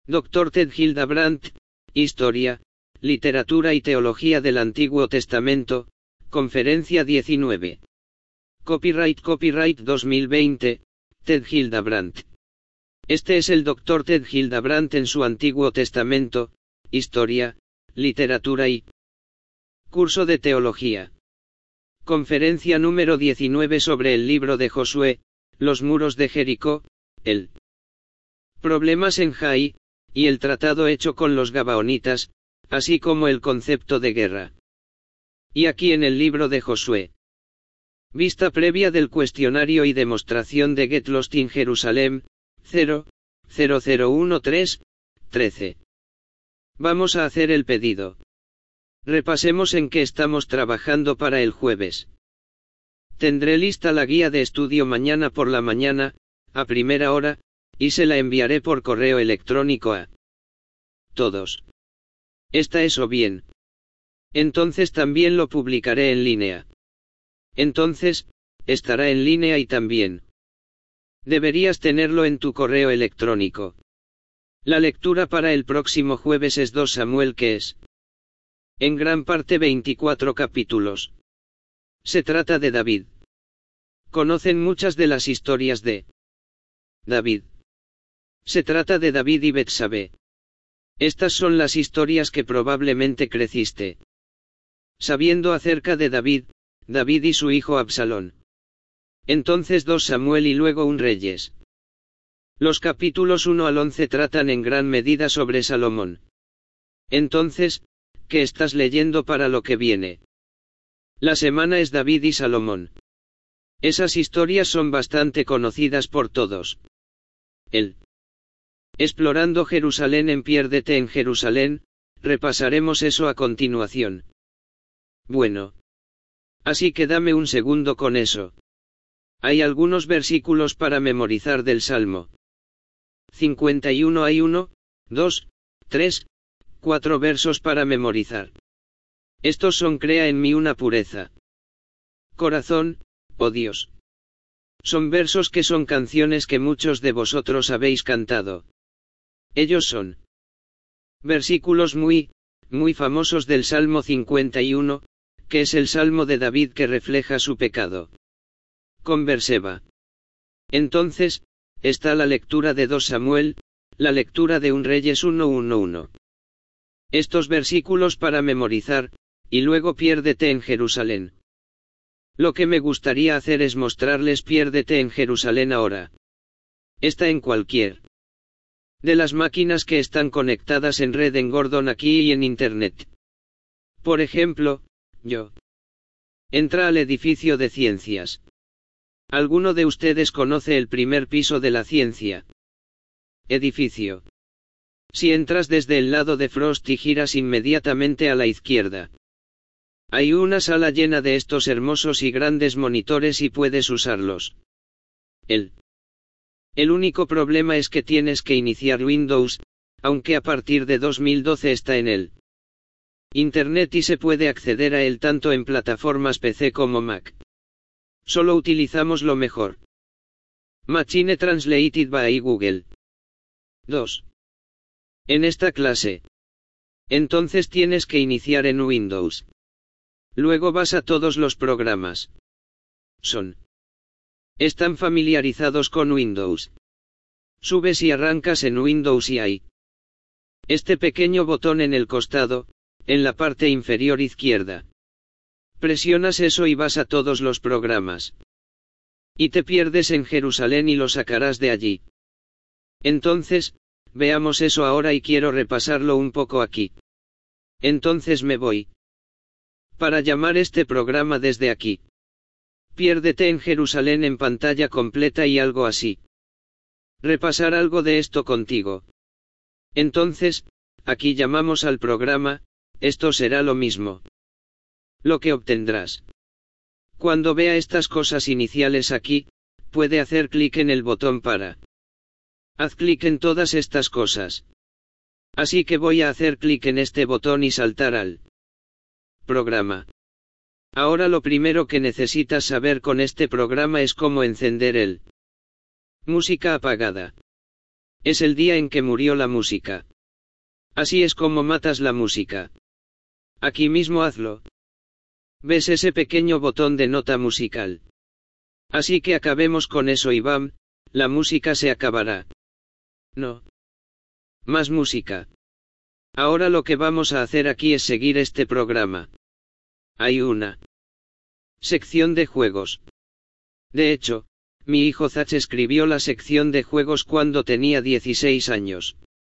Dr. Ted Hildebrandt, Historia, Literatura y Teología del Antiguo Testamento, Conferencia 19. Copyright 2020, Ted Hildebrandt. Este es el Dr. Ted Hildebrandt en su Antiguo Testamento, Historia, Literatura y Curso de Teología. Conferencia número 19 sobre el libro de Josué, los muros de Jericó, el problemas en Jai, y el tratado hecho con los Gabaonitas, así como el concepto de guerra. Y aquí en el libro de Josué. Vista previa del cuestionario y demostración de Get Lost in Jerusalem, 00013, Vamos a hacer el pedido. Repasemos en qué estamos trabajando para el jueves. Tendré lista la guía de estudio mañana por la mañana, a primera hora, y se la enviaré por correo electrónico a todos. ¿Está eso bien? Entonces también lo publicaré en línea. Entonces, estará en línea y también. Deberías tenerlo en tu correo electrónico. La lectura para el próximo jueves es 2 Samuel, que es en gran parte 24 capítulos. Se trata de David. Conocen muchas de las historias de David. Se trata de David y Betsabé. Estas son las historias que probablemente creciste sabiendo acerca de David y su hijo Absalón. Entonces 2 Samuel y luego 1 Reyes. Los capítulos 1 al 11 tratan en gran medida sobre Salomón. Entonces, ¿qué estás leyendo para lo que viene? La semana es David y Salomón. Esas historias son bastante conocidas por todos. Explorando Jerusalén en Piérdete en Jerusalén, repasaremos eso a continuación. Bueno. Así que dame un segundo con eso. Hay algunos versículos para memorizar del Salmo 51. Hay 1, 2, 3, 4 versos para memorizar. Estos son: crea en mí una pureza corazón, oh Dios. Son versos que son canciones que muchos de vosotros habéis cantado. Ellos son versículos muy famosos del Salmo 51, que es el Salmo de David que refleja su pecado con Berseba. Entonces, está la lectura de 2 Samuel, la lectura de 1 Reyes 1:1:1. Estos versículos para memorizar, y luego Piérdete en Jerusalén. Lo que me gustaría hacer es mostrarles Piérdete en Jerusalén ahora. Está en cualquier de las máquinas que están conectadas en red en Gordon aquí y en Internet. Por ejemplo, yo. Entra al edificio de ciencias. ¿Alguno de ustedes conoce el primer piso de la ciencia? Edificio. Si entras desde el lado de Frost y giras inmediatamente a la izquierda. Hay una sala llena de estos hermosos y grandes monitores y puedes usarlos. El único problema es que tienes que iniciar Windows, aunque a partir de 2012 está en el Internet y se puede acceder a él tanto en plataformas PC como Mac. Solo utilizamos lo mejor. Machine Translated by Google. 2. En esta clase. Entonces tienes que iniciar en Windows. Luego vas a todos los programas. Están familiarizados con Windows. Subes y arrancas en Windows y hay este pequeño botón en el costado, en la parte inferior izquierda. Presionas eso y vas a todos los programas. Y te pierdes en Jerusalén y lo sacarás de allí. Entonces, veamos eso ahora y quiero repasarlo un poco aquí. Entonces me voy. Para llamar este programa desde aquí. Piérdete en Jerusalén en pantalla completa y algo así. Repasar algo de esto contigo. Entonces, aquí llamamos al programa, esto será lo mismo. Lo que obtendrás. Cuando vea estas cosas iniciales aquí, puede hacer clic en el botón para. Haz clic en todas estas cosas. Así que voy a hacer clic en este botón y saltar al programa. Ahora lo primero que necesitas saber con este programa es cómo encender el música apagada. Es el día en que murió la música. Así es como matas la música. Aquí mismo hazlo. ¿Ves ese pequeño botón de nota musical? Así que acabemos con eso y bam, la música se acabará. No. Más música. Ahora lo que vamos a hacer aquí es seguir este programa. Hay una sección de juegos. De hecho, mi hijo Zach escribió la sección de juegos cuando tenía 16 años.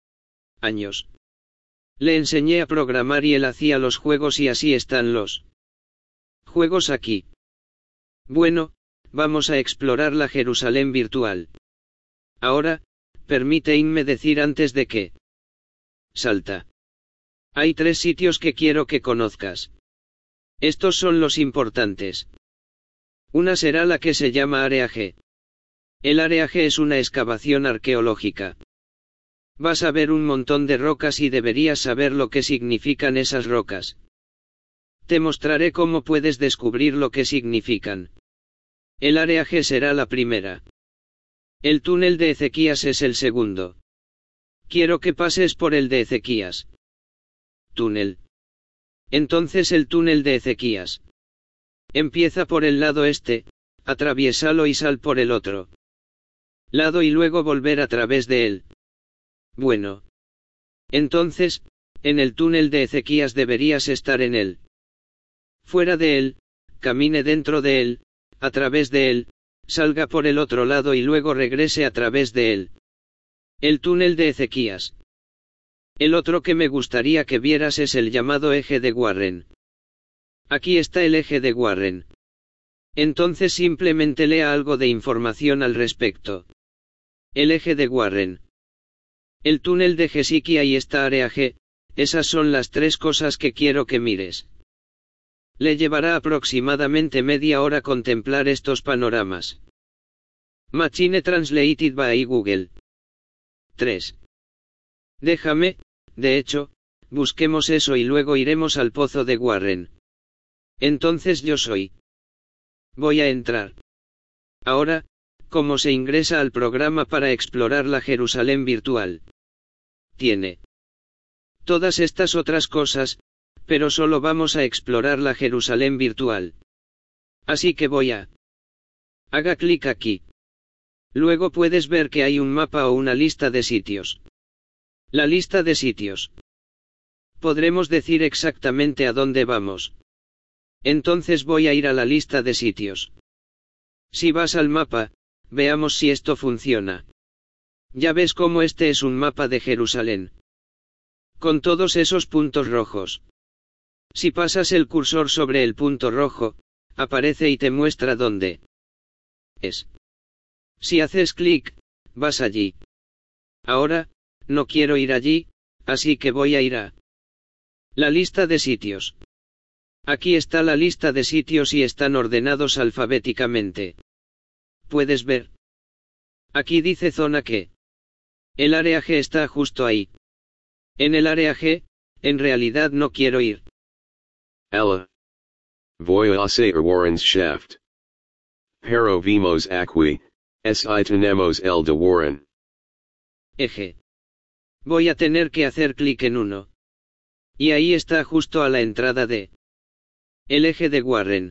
Le enseñé a programar y él hacía los juegos y así están los juegos aquí. Bueno, vamos a explorar la Jerusalén virtual. Ahora, permíteme decir antes de que salta. Hay 3 sitios que quiero que conozcas. Estos son los importantes. Una será la que se llama Área G. El Área G es una excavación arqueológica. Vas a ver un montón de rocas y deberías saber lo que significan esas rocas. Te mostraré cómo puedes descubrir lo que significan. El Área G será la primera. El túnel de Ezequías es el segundo. Quiero que pases por el de Ezequías. Túnel. Entonces el túnel de Ezequías. Empieza por el lado este, atraviésalo y sal por el otro lado y luego volver a través de él. Bueno. Entonces, en el túnel de Ezequías deberías estar en él. Fuera de él, camine dentro de él, a través de él, salga por el otro lado y luego regrese a través de él. El túnel de Ezequías. El otro que me gustaría que vieras es el llamado eje de Warren. Aquí está el eje de Warren. Entonces simplemente lea algo de información al respecto. El eje de Warren. El túnel de Hezequías y esta área G, esas son las 3 cosas que quiero que mires. Le llevará aproximadamente media hora contemplar estos panoramas. Machine Translated by Google. 3. Déjame, de hecho, busquemos eso y luego iremos al pozo de Warren. Entonces yo soy. Voy a entrar. Ahora, ¿cómo se ingresa al programa para explorar la Jerusalén virtual? Tiene todas estas otras cosas, pero solo vamos a explorar la Jerusalén virtual. Así que haga clic aquí. Luego puedes ver que hay un mapa o una lista de sitios. La lista de sitios. Podremos decir exactamente a dónde vamos. Entonces voy a ir a la lista de sitios. Si vas al mapa, veamos si esto funciona. Ya ves cómo este es un mapa de Jerusalén. Con todos esos puntos rojos. Si pasas el cursor sobre el punto rojo, aparece y te muestra dónde es. Si haces clic, vas allí. Ahora, no quiero ir allí, así que voy a ir a la lista de sitios. Aquí está la lista de sitios y están ordenados alfabéticamente. ¿Puedes ver? Aquí dice zona Q. El área G está justo ahí. En el área G, en realidad no quiero ir. Ella. Voy a hacer Warrenschaft. Pero vimos aquí, si tenemos el de Warren. Eje. Voy a tener que hacer clic en uno. Y ahí está justo a la entrada de el eje de Warren.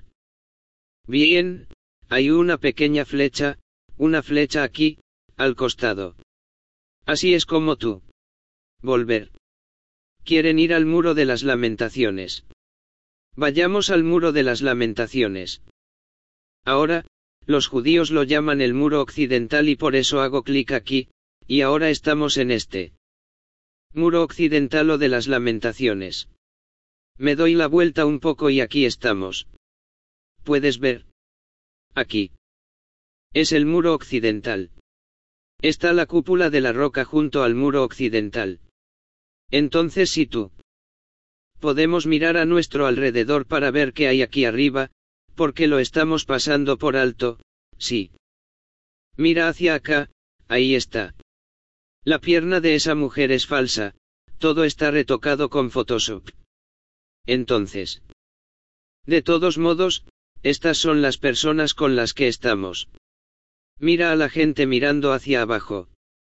Bien, hay una pequeña flecha aquí, al costado. Así es como tú. Volver. Quieren ir al muro de las lamentaciones. Vayamos al muro de las lamentaciones. Ahora, los judíos lo llaman el muro occidental y por eso hago clic aquí, y ahora estamos en este muro occidental o de las lamentaciones. Me doy la vuelta un poco y aquí estamos. ¿Puedes ver? Aquí. Es el muro occidental. Está la cúpula de la roca junto al muro occidental. Entonces si tú. Podemos mirar a nuestro alrededor para ver qué hay aquí arriba, porque lo estamos pasando por alto, sí. Mira hacia acá, ahí está. La pierna de esa mujer es falsa, todo está retocado con Photoshop. Entonces. De todos modos, estas son las personas con las que estamos. Mira a la gente mirando hacia abajo.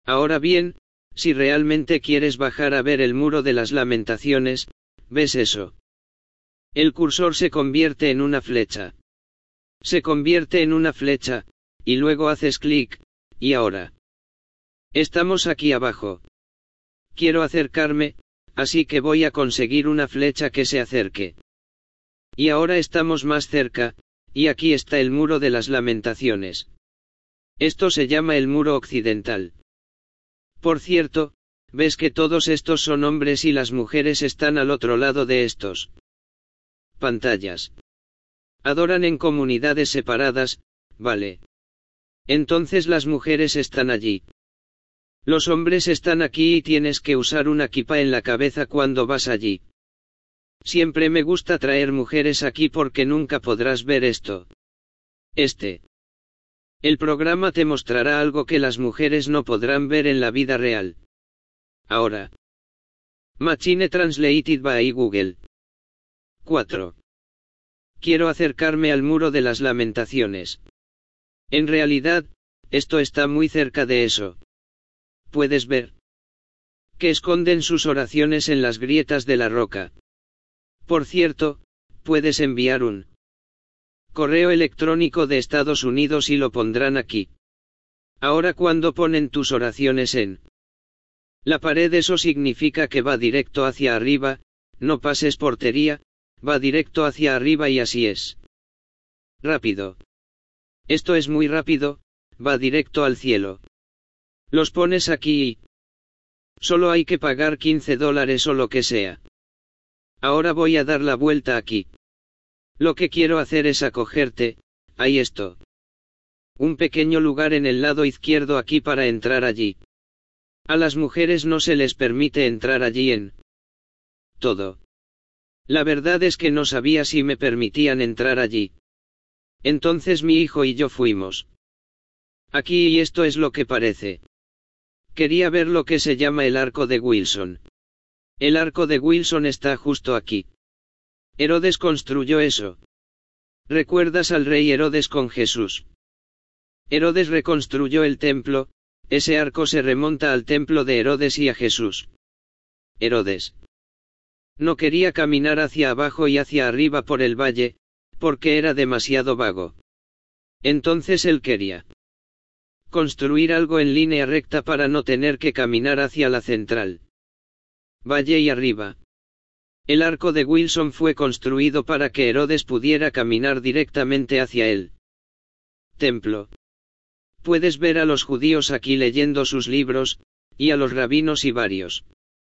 Ahora bien, si realmente quieres bajar a ver el muro de las lamentaciones, ¿ves eso? El cursor se convierte en una flecha. Se convierte en una flecha, y luego haces clic, y ahora. Estamos aquí abajo. Quiero acercarme, así que voy a conseguir una flecha que se acerque. Y ahora estamos más cerca, y aquí está el muro de las lamentaciones. Esto se llama el muro occidental. Por cierto, ves que todos estos son hombres y las mujeres están al otro lado de estos pantallas. Adoran en comunidades separadas, ¿vale? Entonces las mujeres están allí. Los hombres están aquí y tienes que usar una kipa en la cabeza cuando vas allí. Siempre me gusta traer mujeres aquí porque nunca podrás ver esto. El programa te mostrará algo que las mujeres no podrán ver en la vida real. Ahora. Machine Translated by Google. 4. Quiero acercarme al muro de las lamentaciones. En realidad, esto está muy cerca de eso. ¿Puedes ver? Que esconden sus oraciones en las grietas de la roca. Por cierto, puedes enviar un correo electrónico de Estados Unidos y lo pondrán aquí. Ahora cuando ponen tus oraciones en la pared, eso significa que va directo hacia arriba, no pases portería, va directo hacia arriba y así es. Rápido. Esto es muy rápido, va directo al cielo. Los pones aquí y solo hay que pagar $15 o lo que sea. Ahora voy a dar la vuelta aquí. Lo que quiero hacer es acogerte, ahí esto. Un pequeño lugar en el lado izquierdo aquí para entrar allí. A las mujeres no se les permite entrar allí en todo. La verdad es que no sabía si me permitían entrar allí. Entonces mi hijo y yo fuimos aquí y esto es lo que parece. Quería ver lo que se llama el arco de Wilson. El arco de Wilson está justo aquí. Herodes construyó eso. ¿Recuerdas al rey Herodes con Jesús? Herodes reconstruyó el templo, ese arco se remonta al templo de Herodes y a Jesús. Herodes no quería caminar hacia abajo y hacia arriba por el valle, porque era demasiado vago. Entonces él quería construir algo en línea recta para no tener que caminar hacia la central valle y arriba. El arco de Wilson fue construido para que Herodes pudiera caminar directamente hacia el templo. Puedes ver a los judíos aquí leyendo sus libros, y a los rabinos y varios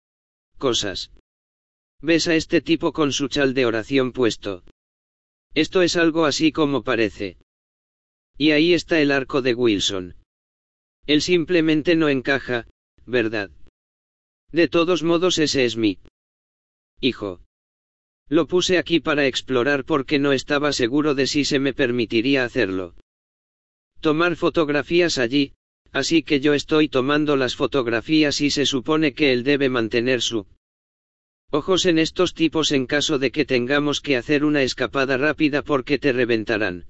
cosas. Ves a este tipo con su chal de oración puesto. Esto es algo así como parece. Y ahí está el arco de Wilson. Él simplemente no encaja, ¿verdad? De todos modos ese es mi hijo. Lo puse aquí para explorar porque no estaba seguro de si se me permitiría hacerlo. Tomar fotografías allí, así que yo estoy tomando las fotografías y se supone que él debe mantener su ojos en estos tipos en caso de que tengamos que hacer una escapada rápida porque te reventarán.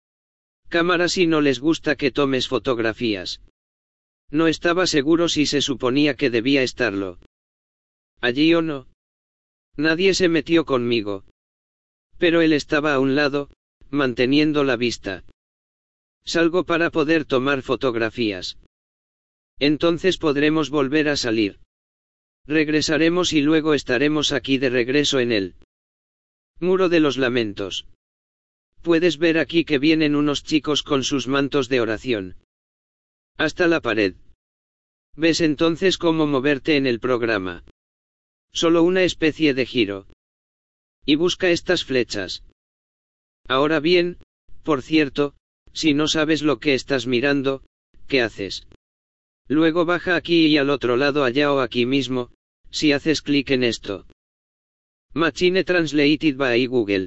Cámara si no les gusta que tomes fotografías. No estaba seguro si se suponía que debía estarlo allí o no. Nadie se metió conmigo. Pero él estaba a un lado, manteniendo la vista. Salgo para poder tomar fotografías. Entonces podremos volver a salir. Regresaremos y luego estaremos aquí de regreso en el muro de los lamentos. Puedes ver aquí que vienen unos chicos con sus mantos de oración. Hasta la pared. ¿Ves entonces cómo moverte en el programa? Solo una especie de giro. Y busca estas flechas. Ahora bien, por cierto, si no sabes lo que estás mirando, ¿qué haces? Luego baja aquí y al otro lado allá o aquí mismo, si haces clic en esto. Machine Translated by Google.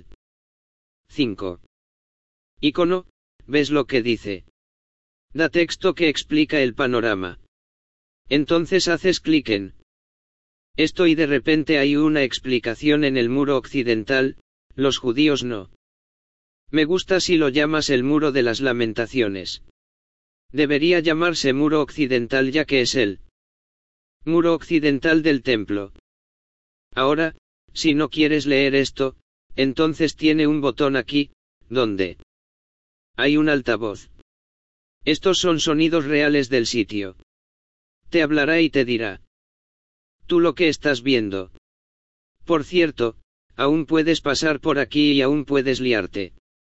5. Icono, ¿ves lo que dice? Da texto que explica el panorama. Entonces haces clic en esto y de repente hay una explicación en el muro occidental, los judíos no. Me gusta si lo llamas el muro de las lamentaciones. Debería llamarse muro occidental ya que es el muro occidental del templo. Ahora, si no quieres leer esto, entonces tiene un botón aquí, donde hay un altavoz. Estos son sonidos reales del sitio. Te hablará y te dirá tú lo que estás viendo. Por cierto, aún puedes pasar por aquí y aún puedes liarte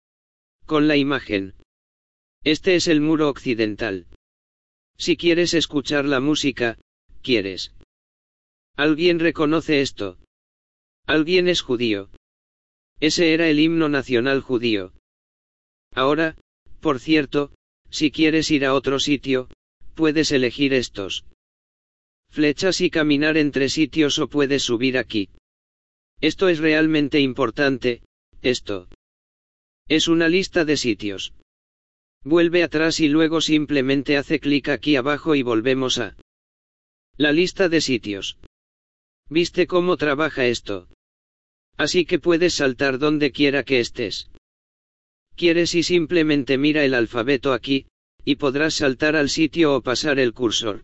con la imagen. Este es el muro occidental. Si quieres escuchar la música, ¿quieres? ¿Alguien reconoce esto? Alguien es judío. Ese era el himno nacional judío. Ahora, por cierto, si quieres ir a otro sitio, puedes elegir estos flechas y caminar entre sitios o puedes subir aquí. Esto es realmente importante, esto es una lista de sitios. Vuelve atrás y luego simplemente hace clic aquí abajo y volvemos a la lista de sitios. ¿Viste cómo trabaja esto? Así que puedes saltar donde quiera que estés. ¿Quieres y simplemente mira el alfabeto aquí, y podrás saltar al sitio o pasar el cursor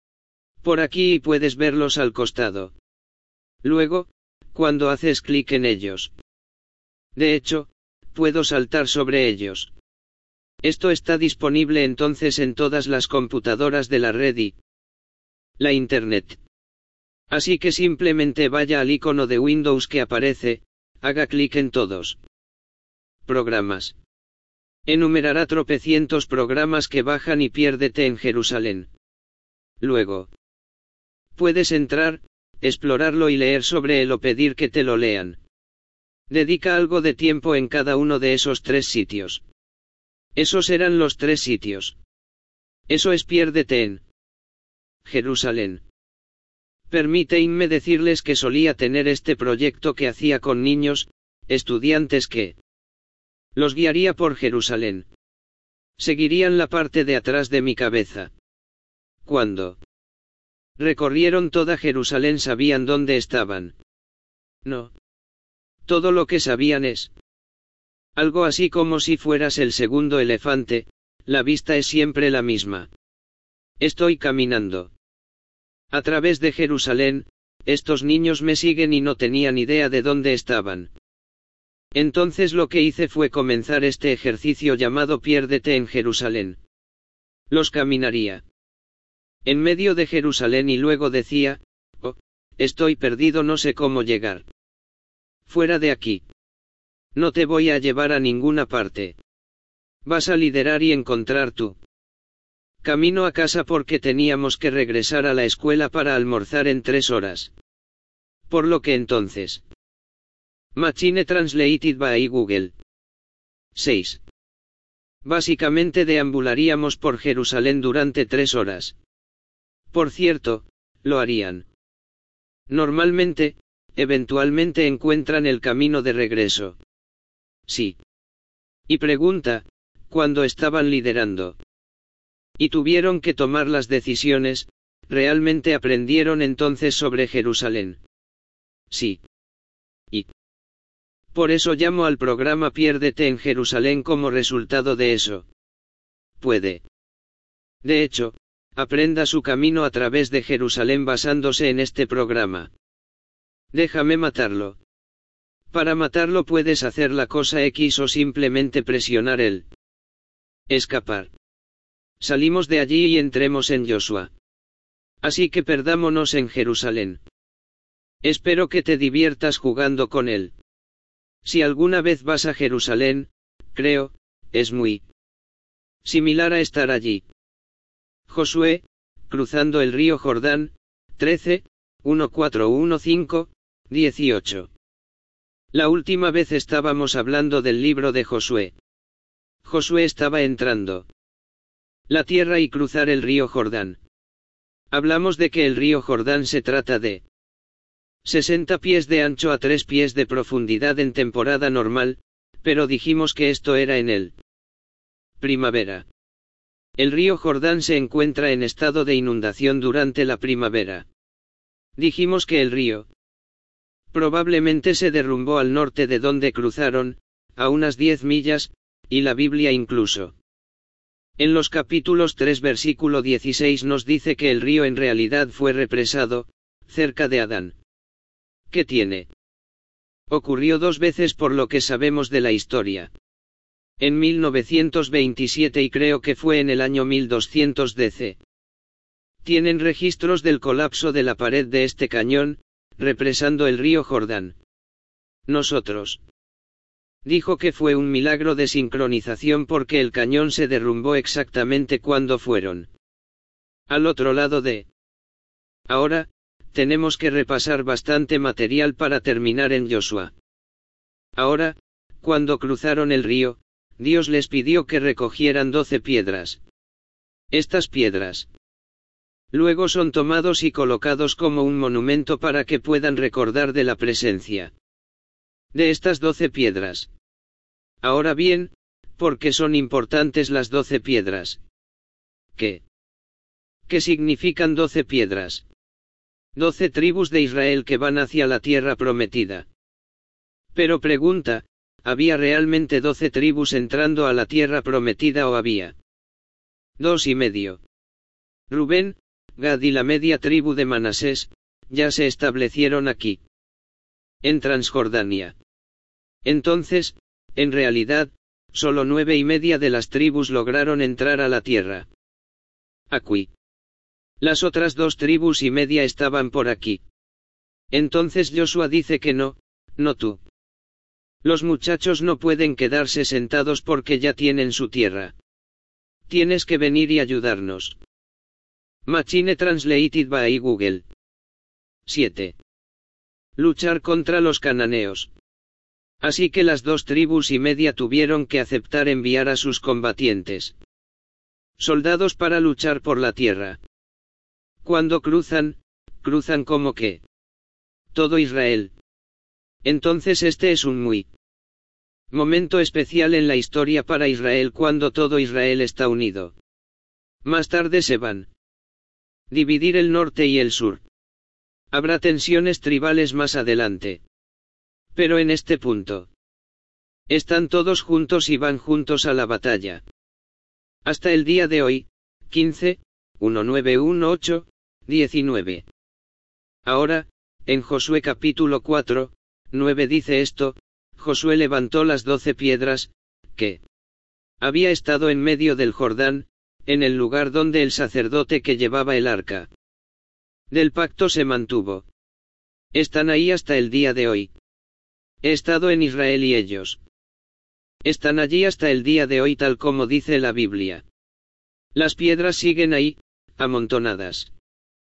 por aquí y puedes verlos al costado. Luego, cuando haces clic en ellos. De hecho, puedo saltar sobre ellos. Esto está disponible entonces en todas las computadoras de la red y la Internet. Así que simplemente vaya al icono de Windows que aparece, haga clic en todos. Programas. Enumerará tropecientos programas que bajan y piérdete en Jerusalén. Luego, puedes entrar, explorarlo y leer sobre él o pedir que te lo lean. Dedica algo de tiempo en cada uno de esos 3 sitios. Esos eran los 3 sitios. Eso es piérdete en Jerusalén. Permítanme decirles que solía tener este proyecto que hacía con niños, estudiantes que los guiaría por Jerusalén. Seguirían la parte de atrás de mi cabeza. Cuando recorrieron toda Jerusalén sabían dónde estaban. No. Todo lo que sabían es algo así como si fueras el segundo elefante, la vista es siempre la misma. Estoy caminando a través de Jerusalén, estos niños me siguen y no tenían idea de dónde estaban. Entonces lo que hice fue comenzar este ejercicio llamado Piérdete en Jerusalén. Los caminaría en medio de Jerusalén y luego decía, oh, estoy perdido, no sé cómo llegar fuera de aquí. No te voy a llevar a ninguna parte. Vas a liderar y encontrar tu camino a casa porque teníamos que regresar a la escuela para almorzar en 3 horas. Por lo que entonces. Machine Translated by Google. 6. Básicamente deambularíamos por Jerusalén durante 3 horas. Por cierto, lo harían. Normalmente, eventualmente encuentran el camino de regreso. Sí. Y pregunta, cuando estaban liderando y tuvieron que tomar las decisiones, ¿realmente aprendieron entonces sobre Jerusalén? Sí. Y por eso llamo al programa Piérdete en Jerusalén como resultado de eso. Puede. De hecho, aprenda su camino a través de Jerusalén basándose en este programa. Déjame matarlo. Para matarlo puedes hacer la cosa X o simplemente presionar el escapar. Salimos de allí y entremos en Joshua. Así que perdámonos en Jerusalén. Espero que te diviertas jugando con él. Si alguna vez vas a Jerusalén, creo, es muy similar a estar allí. Josué, cruzando el río Jordán, 13, 1415, 18. La última vez estábamos hablando del libro de Josué. Josué estaba entrando la tierra y cruzar el río Jordán. Hablamos de que el río Jordán se trata de 60 pies de ancho a 3 pies de profundidad en temporada normal, pero dijimos que esto era en el primavera. El río Jordán se encuentra en estado de inundación durante la primavera. Dijimos que el río probablemente se derrumbó al norte de donde cruzaron, a unas 10 millas, y la Biblia incluso En los capítulos 3 versículo 16 nos dice que el río en realidad fue represado, cerca de Adán. ¿Qué tiene? Ocurrió 2 veces por lo que sabemos de la historia. En 1927 y creo que fue en el año 1200 DC. Tienen registros del colapso de la pared de este cañón, represando el río Jordán. Nosotros. Dijo que fue un milagro de sincronización porque el cañón se derrumbó exactamente cuando fueron al otro lado de. Ahora, tenemos que repasar bastante material para terminar en Josué. Ahora, cuando cruzaron el río, Dios les pidió que recogieran 12 piedras. Estas piedras luego son tomados y colocados como un monumento para que puedan recordar de la presencia de estas 12 piedras. Ahora bien, ¿por qué son importantes las 12 piedras? ¿Qué significan 12 piedras? 12 tribus de Israel que van hacia la tierra prometida. Pero pregunta, ¿había realmente 12 tribus entrando a la tierra prometida o había 2 y medio? Rubén, Gad y la media tribu de Manasés, ya se establecieron aquí, en Transjordania. Entonces, en realidad, solo 9 y media de las tribus lograron entrar a la tierra. Aquí. Las otras 2 tribus y media estaban por aquí. Entonces Josué dice que no tú. Los muchachos no pueden quedarse sentados porque ya tienen su tierra. Tienes que venir y ayudarnos. Machine Translated by Google. 7. Luchar contra los cananeos. Así que las 2 tribus y media tuvieron que aceptar enviar a sus combatientes soldados para luchar por la tierra. Cuando cruzan como que todo Israel. Entonces este es un muy momento especial en la historia para Israel cuando todo Israel está unido. Más tarde se van dividir el norte y el sur. Habrá tensiones tribales más adelante. Pero en este punto, están todos juntos y van juntos a la batalla. Hasta el día de hoy, 15, 1918, 19. Ahora, en Josué capítulo 4, 9 dice esto, Josué levantó las 12 piedras, que había estado en medio del Jordán, en el lugar donde el sacerdote que llevaba el arca del pacto se mantuvo. Están ahí hasta el día de hoy. He estado en Israel y ellos están allí hasta el día de hoy tal como dice la Biblia. Las piedras siguen ahí, amontonadas.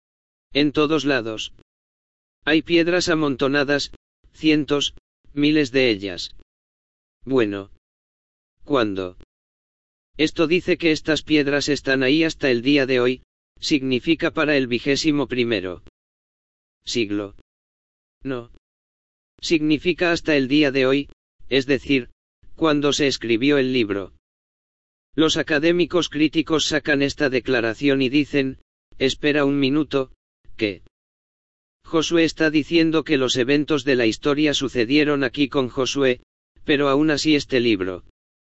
En todos lados. Hay piedras amontonadas, cientos, miles de ellas. Bueno. ¿Cuándo? Esto dice que estas piedras están ahí hasta el día de hoy, significa para el 21º siglo. No. Significa hasta el día de hoy, es decir, cuando se escribió el libro. Los académicos críticos sacan esta declaración y dicen, espera un minuto, que Josué está diciendo que los eventos de la historia sucedieron aquí con Josué, pero aún así este libro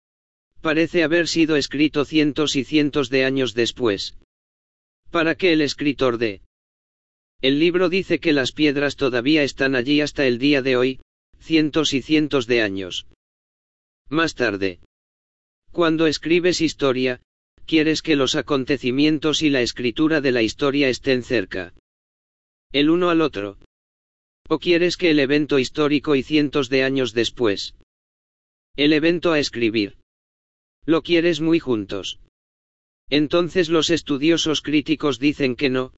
parece haber sido escrito cientos y cientos de años después. ¿Para qué el escritor de el libro dice que las piedras todavía están allí hasta el día de hoy, cientos y cientos de años más tarde? Cuando escribes historia, quieres que los acontecimientos y la escritura de la historia estén cerca el uno al otro. ¿O quieres que el evento histórico y cientos de años después el evento a escribir lo quieres muy juntos? Entonces los estudiosos críticos dicen que no.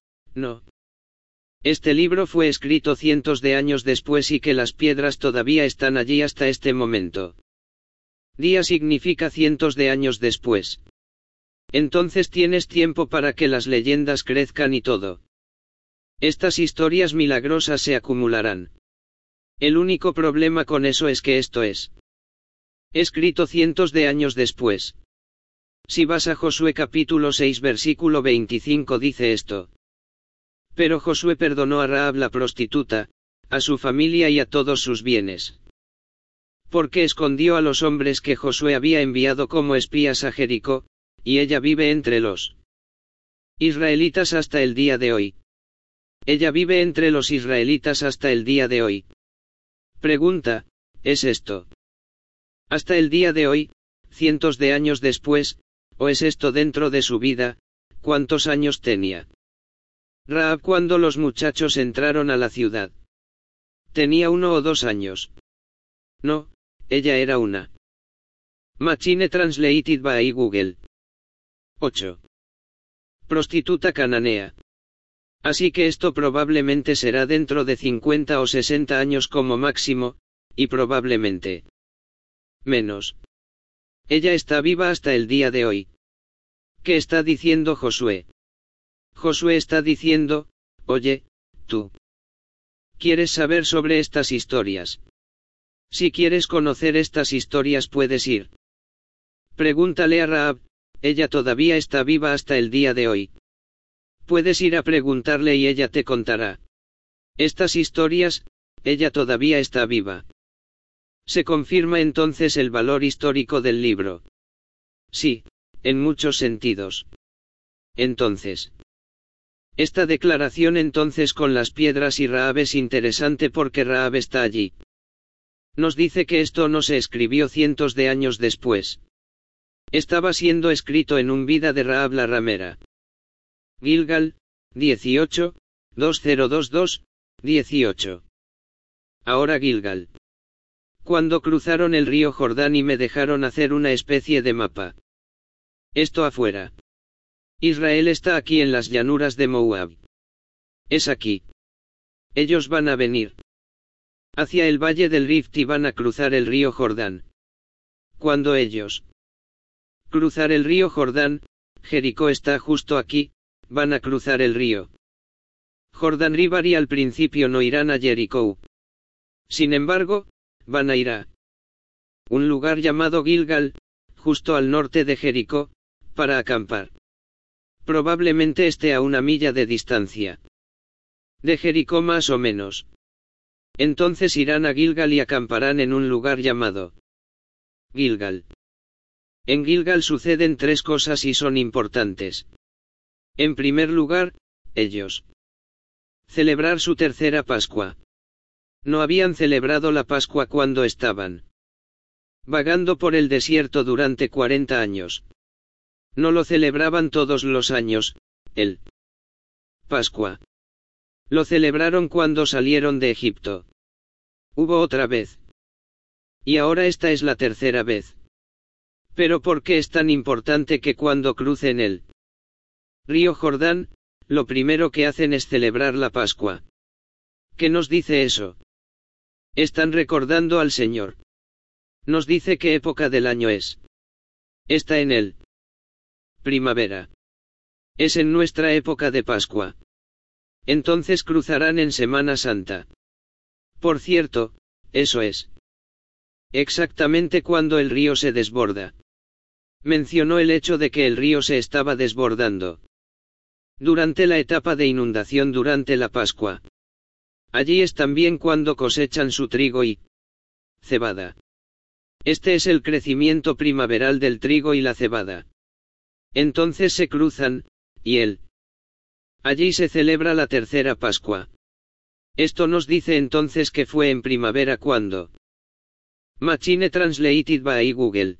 Este libro fue escrito cientos de años después y que las piedras todavía están allí hasta este momento. Día significa cientos de años después. Entonces tienes tiempo para que las leyendas crezcan y todo. Estas historias milagrosas se acumularán. El único problema con eso es que esto es escrito cientos de años después. Si vas a Josué capítulo 6 versículo 25 dice esto. Pero Josué perdonó a Rahab la prostituta, a su familia y a todos sus bienes. Porque escondió a los hombres que Josué había enviado como espías a Jericó, y ella vive entre los israelitas hasta el día de hoy. Ella vive entre los israelitas hasta el día de hoy. Pregunta, ¿es esto hasta el día de hoy, cientos de años después, o es esto dentro de su vida? ¿Cuántos años tenía Rahab cuando los muchachos entraron a la ciudad? ¿Tenía 1 o 2 años? No, ella era una. Machine Translated by Google. 8. Prostituta cananea. Así que esto probablemente será dentro de 50 o 60 años como máximo, y probablemente menos. Ella está viva hasta el día de hoy. ¿Qué está diciendo Josué? Josué está diciendo, oye, tú ¿quieres saber sobre estas historias? Si quieres conocer estas historias puedes ir. Pregúntale a Rahab, ella todavía está viva hasta el día de hoy. Puedes ir a preguntarle y ella te contará estas historias, ella todavía está viva. Se confirma entonces el valor histórico del libro. Sí, en muchos sentidos. Entonces, esta declaración entonces con las piedras y Rahab es interesante porque Rahab está allí. Nos dice que esto no se escribió cientos de años después. Estaba siendo escrito en un vida de Rahab la ramera. Gilgal, 18, 2022, 18. Ahora Gilgal. Cuando cruzaron el río Jordán y me dejaron hacer una especie de mapa. Esto afuera. Israel está aquí en las llanuras de Moab. Es aquí. Ellos van a venir hacia el valle del Rift y van a cruzar el río Jordán. Cuando ellos cruzar el río Jordán, Jericó está justo aquí, van a cruzar el río Jordán River y al principio no irán a Jericó. Sin embargo, van a ir a un lugar llamado Gilgal, justo al norte de Jericó, para acampar. Probablemente esté a 1 milla de distancia de Jericó más o menos. Entonces irán a Gilgal y acamparán en un lugar llamado Gilgal. En Gilgal suceden 3 cosas y son importantes. En primer lugar, ellos celebrar su tercera Pascua. No habían celebrado la Pascua cuando estaban vagando por el desierto durante 40 años. No lo celebraban todos los años, el Pascua. Lo celebraron cuando salieron de Egipto. Hubo otra vez. Y ahora esta es la tercera vez. Pero ¿por qué es tan importante que cuando crucen el río Jordán, lo primero que hacen es celebrar la Pascua? ¿Qué nos dice eso? Están recordando al Señor. Nos dice qué época del año es. Está en el primavera. Es en nuestra época de Pascua. Entonces cruzarán en Semana Santa. Por cierto, eso es exactamente cuando el río se desborda. Mencionó el hecho de que el río se estaba desbordando durante la etapa de inundación durante la Pascua. Allí es también cuando cosechan su trigo y cebada. Este es el crecimiento primaveral del trigo y la cebada. Entonces se cruzan, y allí se celebra la tercera Pascua. Esto nos dice entonces que fue en primavera cuando. Machine Translated by Google.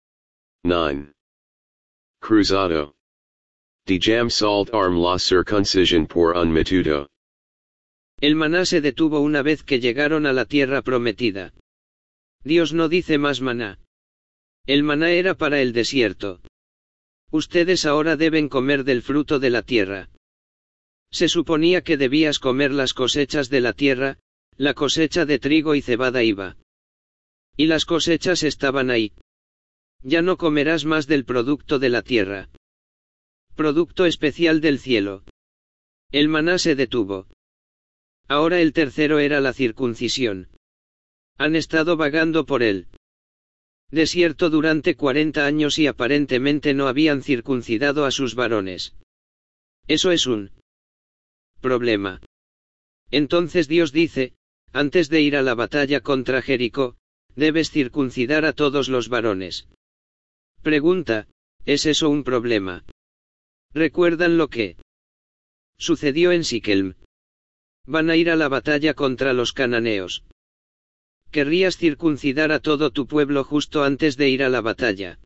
9. Cruzado. Die Jam salt arm la circuncisión por un minuto. El maná se detuvo una vez que llegaron a la tierra prometida. Dios no dice más maná. El maná era para el desierto. Ustedes ahora deben comer del fruto de la tierra. Se suponía que debías comer las cosechas de la tierra, la cosecha de trigo y cebada iba. Y las cosechas estaban ahí. Ya no comerás más del producto de la tierra. Producto especial del cielo. El maná se detuvo. Ahora el tercero era la circuncisión. Han estado vagando por el desierto durante 40 años y aparentemente no habían circuncidado a sus varones. Eso es un problema. Entonces Dios dice, antes de ir a la batalla contra Jericó, debes circuncidar a todos los varones. Pregunta, ¿es eso un problema? ¿Recuerdan lo que sucedió en Siquelm? Van a ir a la batalla contra los cananeos. ¿Querrías circuncidar a todo tu pueblo justo antes de ir a la batalla?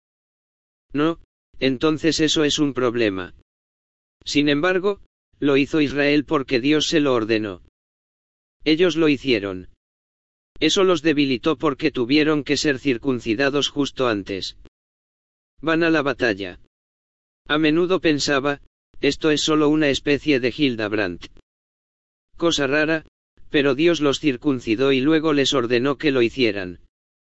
No, entonces eso es un problema. Sin embargo, lo hizo Israel porque Dios se lo ordenó. Ellos lo hicieron. Eso los debilitó porque tuvieron que ser circuncidados justo antes. Van a la batalla. A menudo pensaba, esto es solo una especie de Hildebrandt. Cosa rara, pero Dios los circuncidó y luego les ordenó que lo hicieran.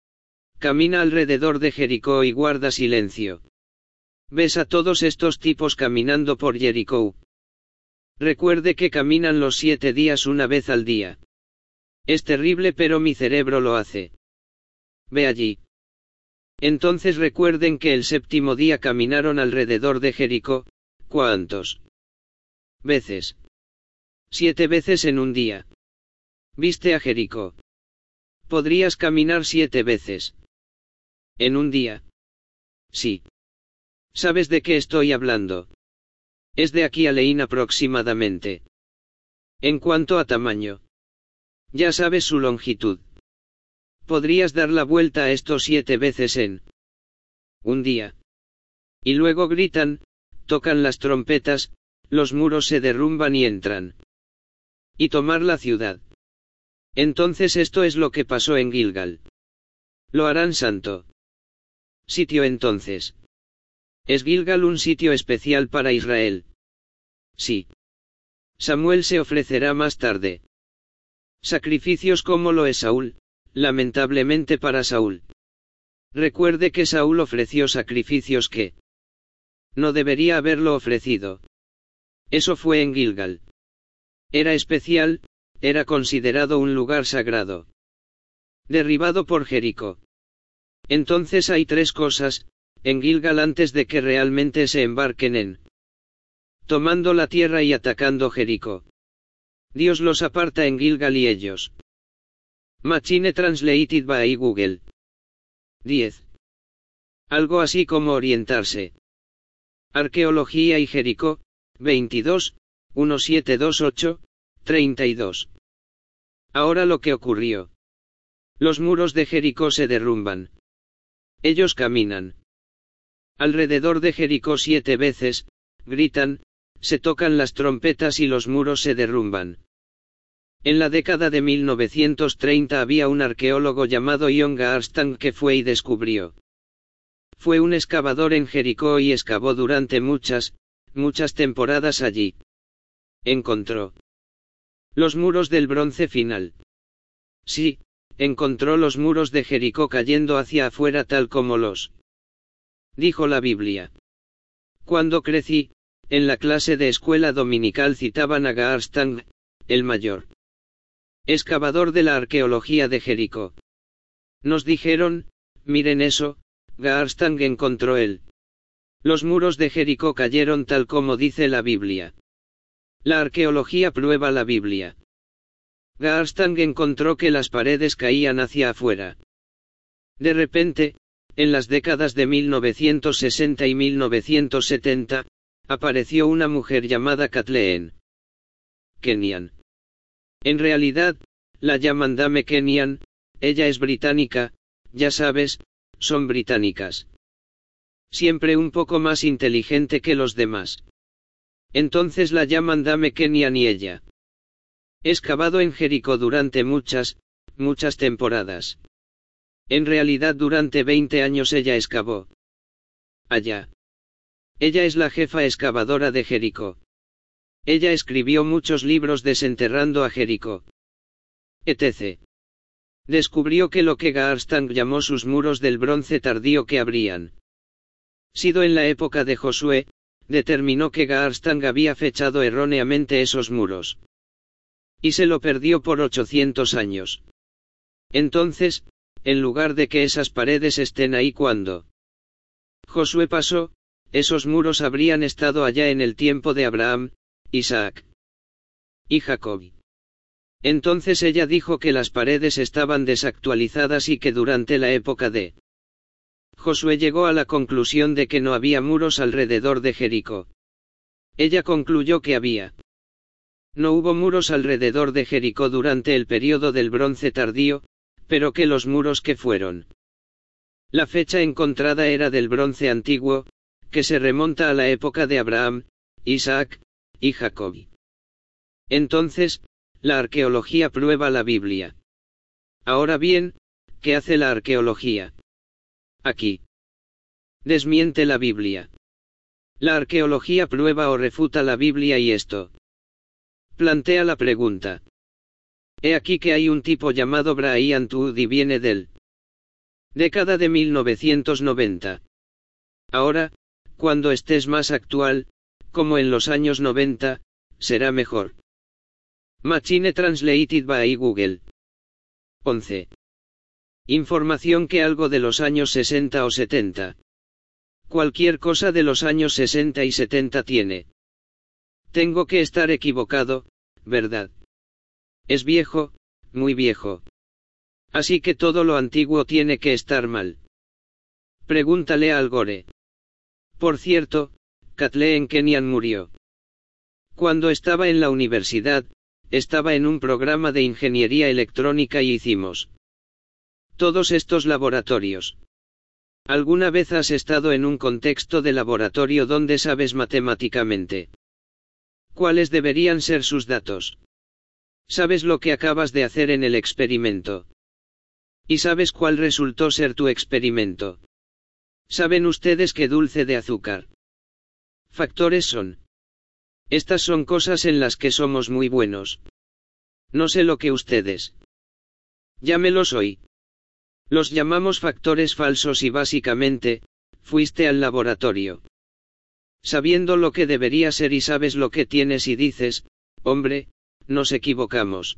Camina alrededor de Jericó y guarda silencio. Ves a todos estos tipos caminando por Jericó. Recuerde que caminan los 7 días una vez al día. Es terrible, pero mi cerebro lo hace. Ve allí. Entonces recuerden que el 7º día caminaron alrededor de Jericó. ¿Cuántos veces? 7 veces en un día. ¿Viste a Jericó? ¿Podrías caminar 7 veces en un día? Sí. ¿Sabes de qué estoy hablando? Es de aquí a Leín aproximadamente. En cuanto a tamaño, ya sabes su longitud. Podrías dar la vuelta a esto 7 veces en un día. Y luego gritan, tocan las trompetas, los muros se derrumban y entran. Y tomar la ciudad. Entonces esto es lo que pasó en Gilgal. Lo harán santo sitio entonces. ¿Es Gilgal un sitio especial para Israel? Sí. Samuel se ofrecerá más tarde. Sacrificios como lo es Saúl, lamentablemente para Saúl. Recuerde que Saúl ofreció sacrificios que no debería haberlo ofrecido. Eso fue en Gilgal. Era especial, era considerado un lugar sagrado. Derribado por Jericó. Entonces hay 3 cosas, en Gilgal antes de que realmente se embarquen en tomando la tierra y atacando Jericó. Dios los aparta en Gilgal y ellos. Machine Translated by Google. 10. Algo así como orientarse. Arqueología y Jericó, 22, 1728, 32. Ahora lo que ocurrió. Los muros de Jericó se derrumban. Ellos caminan alrededor de Jericó 7 veces, gritan, se tocan las trompetas y los muros se derrumban. En la década de 1930 había un arqueólogo llamado John Gaarstang que fue y descubrió. Fue un excavador en Jericó y excavó durante muchas temporadas allí. Encontró los muros del bronce final. Sí, encontró los muros de Jericó cayendo hacia afuera tal como los dijo la Biblia. Cuando crecí, en la clase de escuela dominical citaban a Gaarstang, el mayor excavador de la arqueología de Jericó. Nos dijeron, miren eso, Gaarstang encontró los muros de Jericó cayeron tal como dice la Biblia. La arqueología prueba la Biblia. Gaarstang encontró que las paredes caían hacia afuera. De repente, en las décadas de 1960 y 1970, apareció una mujer llamada Kathleen Kenyon. En realidad, la llaman Dame Kenyon, ella es británica, ya sabes, son británicas. Siempre un poco más inteligente que los demás. Entonces la llaman Dame Kenyon y ella. Excavado en Jericó durante muchas temporadas. En realidad durante 20 años ella excavó allá. Ella es la jefa excavadora de Jericó. Ella escribió muchos libros desenterrando a Jericó. Etc. Descubrió que lo que Gaarstang llamó sus muros del bronce tardío que habrían sido en la época de Josué, determinó que Gaarstang había fechado erróneamente esos muros. Y se lo perdió por 800 años. Entonces, en lugar de que esas paredes estén ahí cuando Josué pasó, esos muros habrían estado allá en el tiempo de Abraham, Isaac y Jacob. Entonces ella dijo que las paredes estaban desactualizadas y que durante la época de Josué llegó a la conclusión de que no había muros alrededor de Jericó. Ella concluyó que había. No hubo muros alrededor de Jericó durante el período del Bronce tardío, pero que los muros que fueron. La fecha encontrada era del Bronce antiguo, que se remonta a la época de Abraham, Isaac y Jacob. Entonces, la arqueología prueba la Biblia. Ahora bien, ¿qué hace la arqueología? Aquí. Desmiente la Biblia. La arqueología prueba o refuta la Biblia y esto. Plantea la pregunta. He aquí que hay un tipo llamado Brian Todd y viene del década de 1990. Ahora, cuando estés más actual, como en los años 90, será mejor. Machine Translated by Google. 11. Información que algo de los años 60 o 70. Cualquier cosa de los años 60 y 70 tiene. Tengo que estar equivocado, ¿verdad? Es viejo, muy viejo. Así que todo lo antiguo tiene que estar mal. Pregúntale a Al Gore. Por cierto, Kathleen Kenyon murió. Cuando estaba en la universidad, estaba en un programa de ingeniería electrónica y hicimos todos estos laboratorios. ¿Alguna vez has estado en un contexto de laboratorio donde sabes matemáticamente cuáles deberían ser sus datos? Sabes lo que acabas de hacer en el experimento. Y sabes cuál resultó ser tu experimento. ¿Saben ustedes qué dulce de azúcar? Factores son. Estas son cosas en las que somos muy buenos. No sé lo que ustedes. Llámelos hoy. Los llamamos factores falsos y básicamente, fuiste al laboratorio. Sabiendo lo que debería ser y sabes lo que tienes y dices, hombre, nos equivocamos.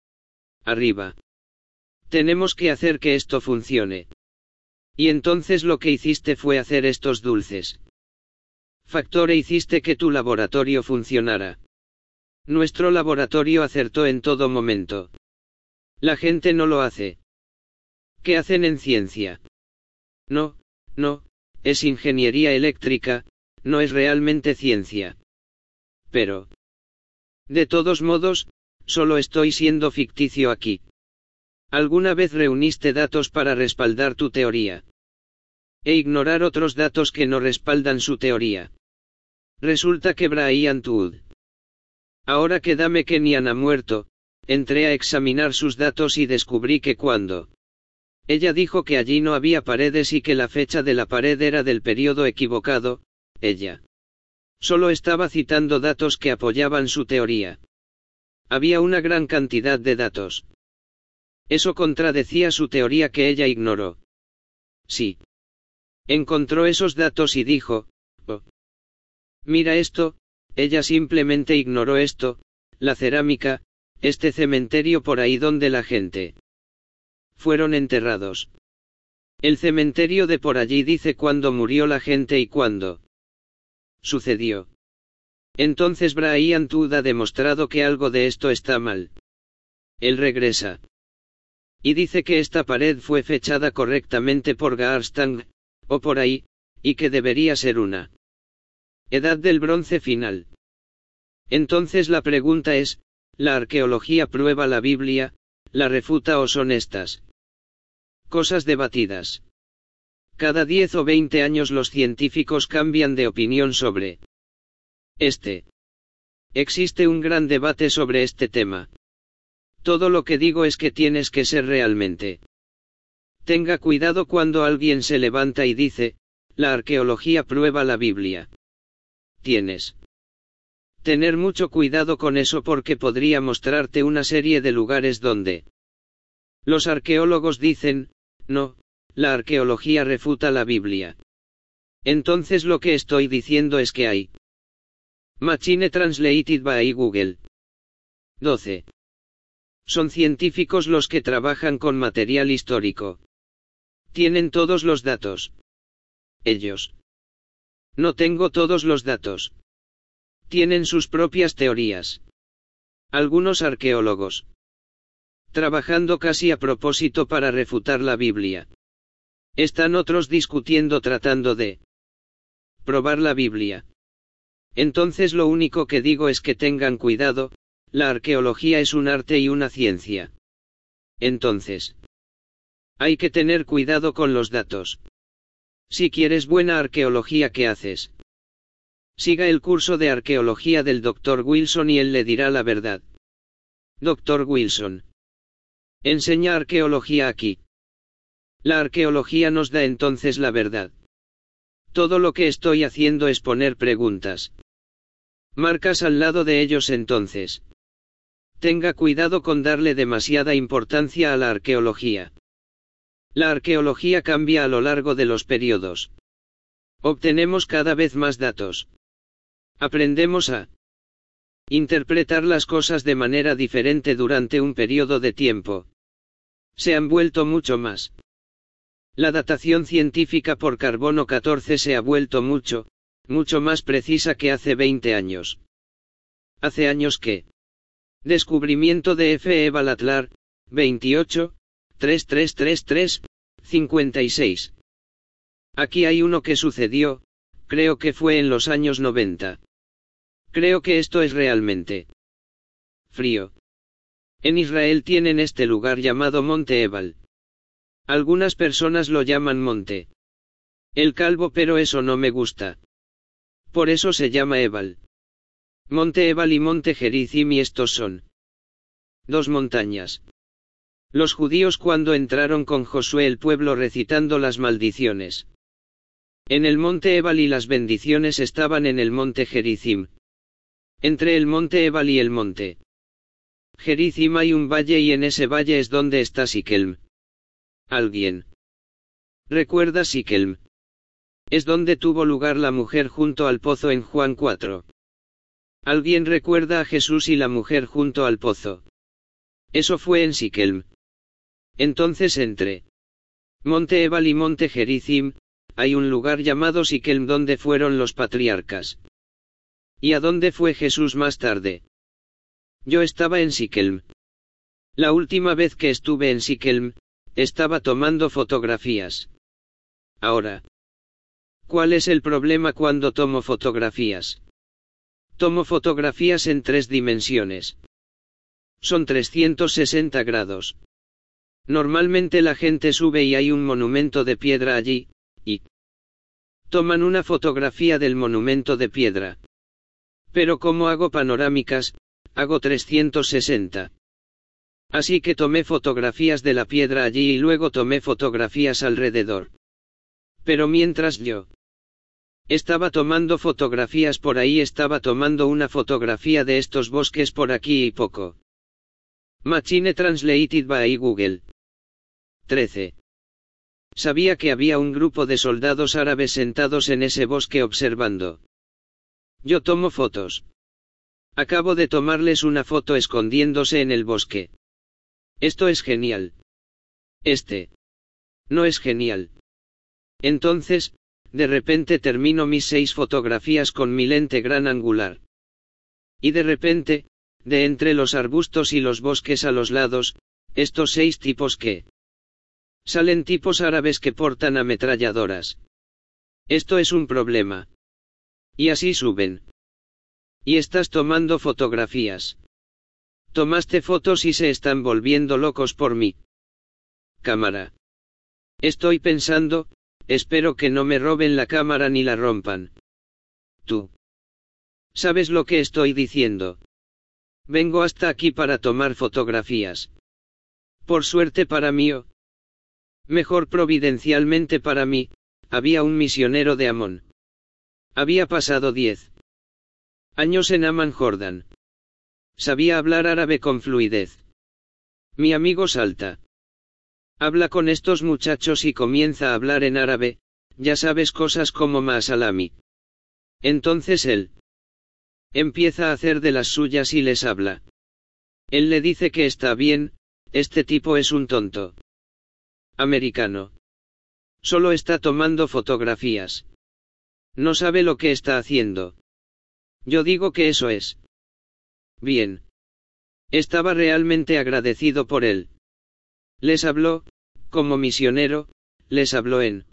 Arriba. Tenemos que hacer que esto funcione. Y entonces lo que hiciste fue hacer estos dulces. Factor e hiciste que tu laboratorio funcionara. Nuestro laboratorio acertó en todo momento. La gente no lo hace. ¿Qué hacen en ciencia? No, es ingeniería eléctrica, no es realmente ciencia. Pero. De todos modos, solo estoy siendo ficticio aquí. ¿Alguna vez reuniste datos para respaldar tu teoría? E ignorar otros datos que no respaldan su teoría. Resulta que Brian Todd. Ahora que Dame Kenyon ha muerto, entré a examinar sus datos y descubrí que cuando ella dijo que allí no había paredes y que la fecha de la pared era del periodo equivocado, ella solo estaba citando datos que apoyaban su teoría. Había una gran cantidad de datos. Eso contradecía su teoría que ella ignoró. Sí. Encontró esos datos y dijo, oh. Mira esto, ella simplemente ignoró esto, la cerámica, este cementerio por ahí donde la gente fueron enterrados. El cementerio de por allí dice cuándo murió la gente y cuándo sucedió. Entonces Brian Todd ha demostrado que algo de esto está mal. Él regresa. Y dice que esta pared fue fechada correctamente por Garstang, o por ahí, y que debería ser una edad del bronce final. Entonces la pregunta es, ¿la arqueología prueba la Biblia, la refuta o son estas cosas debatidas? Cada 10 o 20 años los científicos cambian de opinión sobre este. Existe un gran debate sobre este tema. Todo lo que digo es que tienes que ser realmente. Tenga cuidado cuando alguien se levanta y dice, la arqueología prueba la Biblia. Tienes tener mucho cuidado con eso porque podría mostrarte una serie de lugares donde los arqueólogos dicen, no, la arqueología refuta la Biblia. Entonces lo que estoy diciendo es que hay. Machine Translated by Google. 12. Son científicos los que trabajan con material histórico. Tienen todos los datos. Ellos. No tengo todos los datos. Tienen sus propias teorías. Algunos arqueólogos. Trabajando casi a propósito para refutar la Biblia. Están otros discutiendo tratando de probar la Biblia. Entonces lo único que digo es que tengan cuidado, la arqueología es un arte y una ciencia. Entonces, hay que tener cuidado con los datos. Si quieres buena arqueología, ¿qué haces? Siga el curso de arqueología del Dr. Wilson y él le dirá la verdad. Dr. Wilson. Enseña arqueología aquí. La arqueología nos da entonces la verdad. Todo lo que estoy haciendo es poner preguntas. Marcas al lado de ellos entonces. Tenga cuidado con darle demasiada importancia a la arqueología. La arqueología cambia a lo largo de los periodos. Obtenemos cada vez más datos. Aprendemos a interpretar las cosas de manera diferente durante un periodo de tiempo. Se han vuelto mucho más. La datación científica por carbono 14 se ha vuelto mucho más precisa que hace 20 años. Hace años que. Descubrimiento de F. E. Balatlar, 28, 3333, 56. Aquí hay uno que sucedió, creo que fue en los años 90. Creo que esto es realmente frío. En Israel tienen este lugar llamado Monte Ebal. Algunas personas lo llaman Monte el Calvo, pero eso no me gusta. Por eso se llama Ebal. Monte Ebal y Monte Gerizim, y estos son dos montañas. Los judíos cuando entraron con Josué el pueblo recitando las maldiciones. En el monte Ebal y las bendiciones estaban en el monte Gerizim. Entre el monte Ebal y el monte Gerizim hay un valle y en ese valle es donde está Siquelm. ¿Alguien recuerda Siquelm? Es donde tuvo lugar la mujer junto al pozo en Juan 4. ¿Alguien recuerda a Jesús y la mujer junto al pozo? Eso fue en Siquelm. Entonces entre Monte Ebal y Monte Gerizim, hay un lugar llamado Siquelm donde fueron los patriarcas. ¿Y a dónde fue Jesús más tarde? Yo estaba en Siquelm. La última vez que estuve en Siquelm, estaba tomando fotografías. Ahora, ¿cuál es el problema cuando tomo fotografías? Tomo fotografías en 3 dimensiones. Son 360 grados. Normalmente la gente sube y hay un monumento de piedra allí, y toman una fotografía del monumento de piedra. Pero como hago panorámicas, hago 360. Así que tomé fotografías de la piedra allí y luego tomé fotografías alrededor. Pero mientras yo estaba tomando fotografías por ahí, estaba tomando una fotografía de estos bosques por aquí y poco. Machine Translated by Google. 13. Sabía que había un grupo de soldados árabes sentados en ese bosque observando. Yo tomo fotos. Acabo de tomarles una foto escondiéndose en el bosque. Esto es genial. No es genial. Entonces, de repente termino mis 6 fotografías con mi lente gran angular. Y de repente, de entre los arbustos y los bosques a los lados, estos 6 tipos que salen, tipos árabes que portan ametralladoras. Esto es un problema. Y así suben. Y estás tomando fotografías. Tomaste fotos y se están volviendo locos por mi cámara. Estoy pensando, espero que no me roben la cámara ni la rompan. Tú sabes lo que estoy diciendo. Vengo hasta aquí para tomar fotografías. Por suerte para mí, o mejor providencialmente para mí, había un misionero de Amón. Había pasado 10 años en Amman, Jordán. Sabía hablar árabe con fluidez. Mi amigo salta. Habla con estos muchachos y comienza a hablar en árabe, ya sabes, cosas como Maasalami. Entonces él empieza a hacer de las suyas y les habla. Él le dice que está bien, este tipo es un tonto americano. Solo está tomando fotografías. No sabe lo que está haciendo. Yo digo que eso es bien. Estaba realmente agradecido por él. Les habló, como misionero, les habló en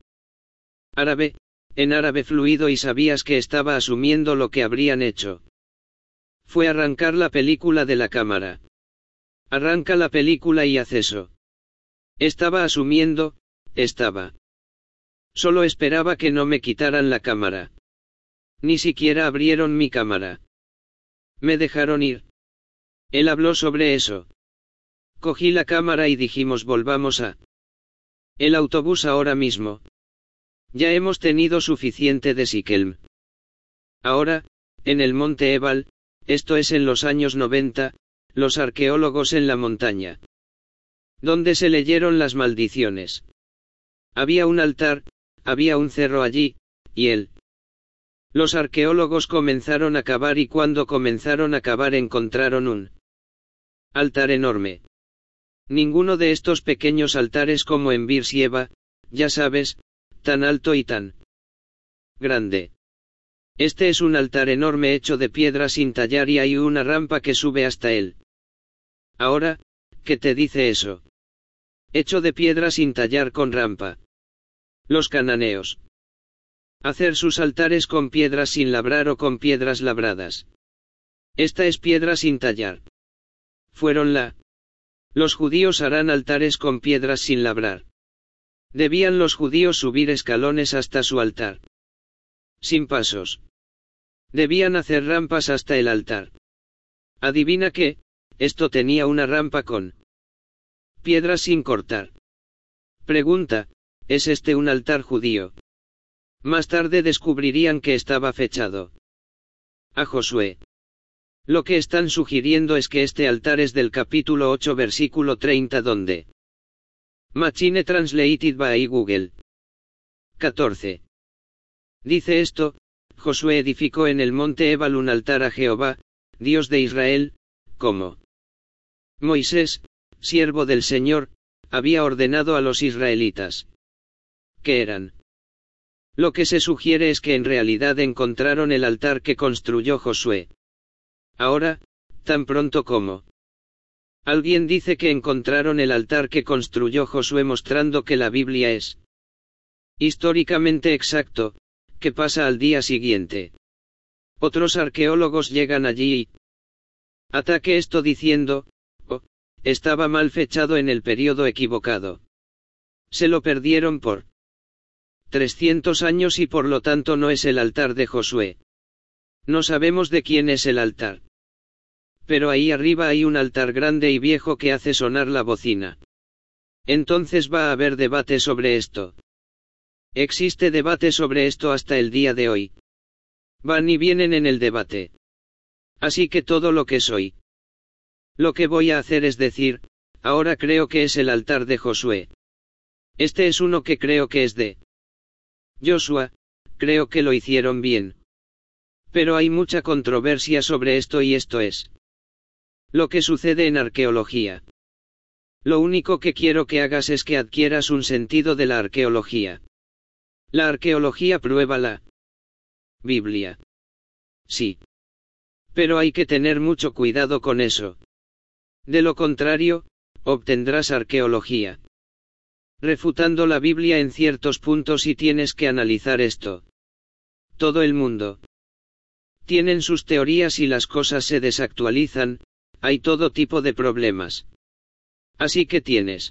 árabe fluido y sabías que estaba asumiendo lo que habrían hecho. Fue arrancar la película de la cámara. Arranca la película y haz eso. Estaba asumiendo, estaba. Solo esperaba que no me quitaran la cámara. Ni siquiera abrieron mi cámara. Me dejaron ir. Él habló sobre eso. Cogí la cámara y dijimos volvamos a el autobús ahora mismo. Ya hemos tenido suficiente de Sikkelm. Ahora, en el monte Ebal, esto es en los años 90, los arqueólogos en la montaña. Donde se leyeron las maldiciones. Había un altar, había un cerro allí, y él. Los arqueólogos comenzaron a cavar y cuando comenzaron a cavar encontraron un altar enorme. Ninguno de estos pequeños altares como en Beersheba, ya sabes, tan alto y tan grande. Este es un altar enorme hecho de piedra sin tallar y hay una rampa que sube hasta él. Ahora, ¿qué te dice eso? Hecho de piedra sin tallar con rampa. Los cananeos. Hacer sus altares con piedras sin labrar o con piedras labradas. Esta es piedra sin tallar. Los judíos harán altares con piedras sin labrar. Debían los judíos subir escalones hasta su altar. Sin pasos. Debían hacer rampas hasta el altar. Adivina qué, esto tenía una rampa con piedras sin cortar. Pregunta, ¿es este un altar judío? Más tarde descubrirían que estaba fechado a Josué. Lo que están sugiriendo es que este altar es del capítulo 8 versículo 30 donde Machine Translated by Google. 14. Dice esto, Josué edificó en el monte Ebal un altar a Jehová, Dios de Israel, como Moisés, siervo del Señor, había ordenado a los israelitas. ¿Qué eran? Lo que se sugiere es que en realidad encontraron el altar que construyó Josué. Ahora, tan pronto como alguien dice que encontraron el altar que construyó Josué mostrando que la Biblia es históricamente exacto, ¿qué pasa al día siguiente? Otros arqueólogos llegan allí y ataque esto diciendo, oh, estaba mal fechado en el periodo equivocado. Se lo perdieron por 300 años y por lo tanto no es el altar de Josué. No sabemos de quién es el altar. Pero ahí arriba hay un altar grande y viejo que hace sonar la bocina. Entonces va a haber debate sobre esto. Existe debate sobre esto hasta el día de hoy. Van y vienen en el debate. Así que todo lo que soy. Lo que voy a hacer es decir, ahora creo que es el altar de Josué. Este es uno que creo que es de Joshua, creo que lo hicieron bien. Pero hay mucha controversia sobre esto y esto es lo que sucede en arqueología. Lo único que quiero que hagas es que adquieras un sentido de la arqueología. La arqueología prueba la Biblia. Sí. Pero hay que tener mucho cuidado con eso. De lo contrario, obtendrás arqueología refutando la Biblia en ciertos puntos y tienes que analizar esto. Todo el mundo tienen sus teorías y las cosas se desactualizan, hay todo tipo de problemas. Así que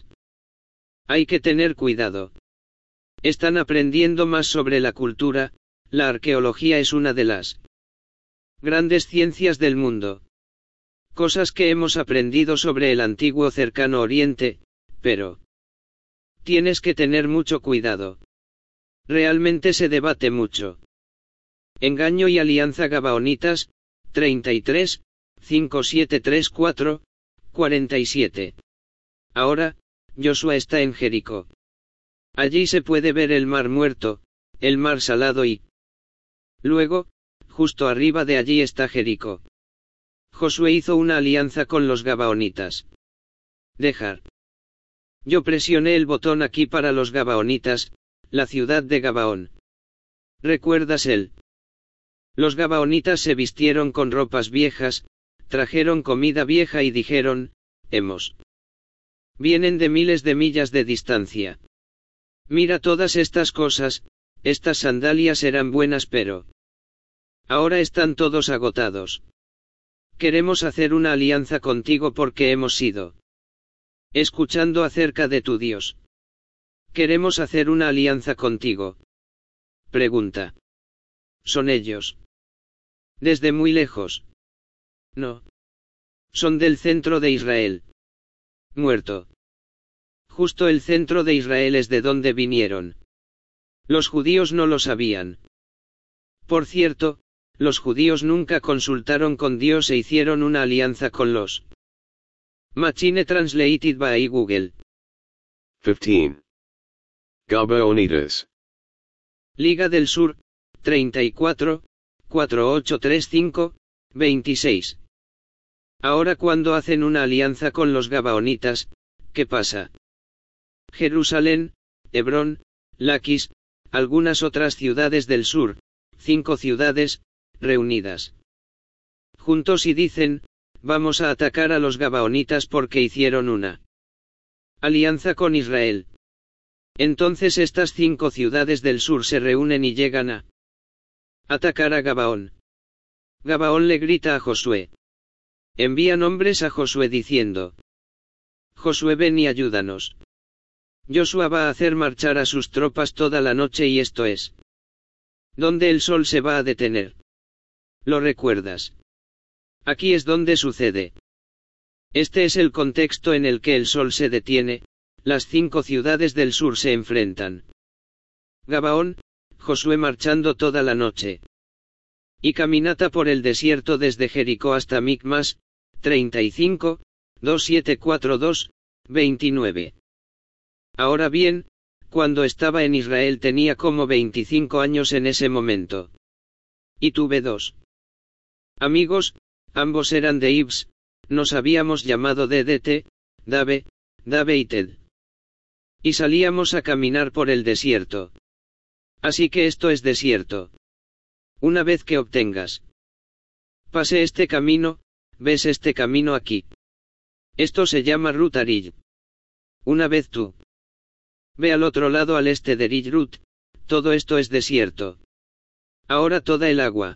hay que tener cuidado. Están aprendiendo más sobre la cultura, la arqueología es una de las grandes ciencias del mundo. Cosas que hemos aprendido sobre el antiguo cercano oriente, pero tienes que tener mucho cuidado. Realmente se debate mucho. Engaño y alianza Gabaonitas, 33, 5734, 47. Ahora, Josué está en Jericó. Allí se puede ver el mar muerto, el mar salado y luego, justo arriba de allí está Jericó. Josué hizo una alianza con los Gabaonitas. Dejar. Yo presioné el botón aquí para los Gabaonitas, la ciudad de Gabaón. ¿Recuerdas él? Los Gabaonitas se vistieron con ropas viejas, trajeron comida vieja y dijeron, vienen de miles de millas de distancia. Mira todas estas cosas, estas sandalias eran buenas pero ahora están todos agotados. Queremos hacer una alianza contigo porque hemos ido escuchando acerca de tu Dios. Queremos hacer una alianza contigo. Pregunta. ¿Son ellos? ¿Desde muy lejos? No. Son del centro de Israel. Muerto. Justo el centro de Israel es de donde vinieron. Los judíos no lo sabían. Por cierto, los judíos nunca consultaron con Dios e hicieron una alianza con los Machine Translated by Google. 15. Gabaonitas. Liga del Sur, 34, 4835, 26. Ahora cuando hacen una alianza con los Gabaonitas, ¿qué pasa? Jerusalén, Hebrón, Laquis, algunas otras ciudades del sur, 5 ciudades, reunidas juntos y dicen, vamos a atacar a los Gabaonitas porque hicieron una alianza con Israel. Entonces estas 5 ciudades del sur se reúnen y llegan a atacar a Gabaón. Gabaón le grita a Josué. Envían hombres a Josué diciendo, Josué, ven y ayúdanos. Josué va a hacer marchar a sus tropas toda la noche y esto es donde el sol se va a detener. ¿Lo recuerdas? Aquí es donde sucede. Este es el contexto en el que el sol se detiene, las 5 ciudades del sur se enfrentan. Gabaón, Josué marchando toda la noche. Y caminata por el desierto desde Jericó hasta Micmas, 35, 2742, 29. Ahora bien, cuando estaba en Israel tenía como 25 años en ese momento. Y tuve 2 amigos, ambos eran de Ibs, nos habíamos llamado DDT, Dave y Ted. Y salíamos a caminar por el desierto. Así que esto es desierto. Una vez que obtengas. Pase este camino, ves este camino aquí. Esto se llama Rut Arill. Una vez tú ve al otro lado al este de Rill Rut, todo esto es desierto. Ahora toda el agua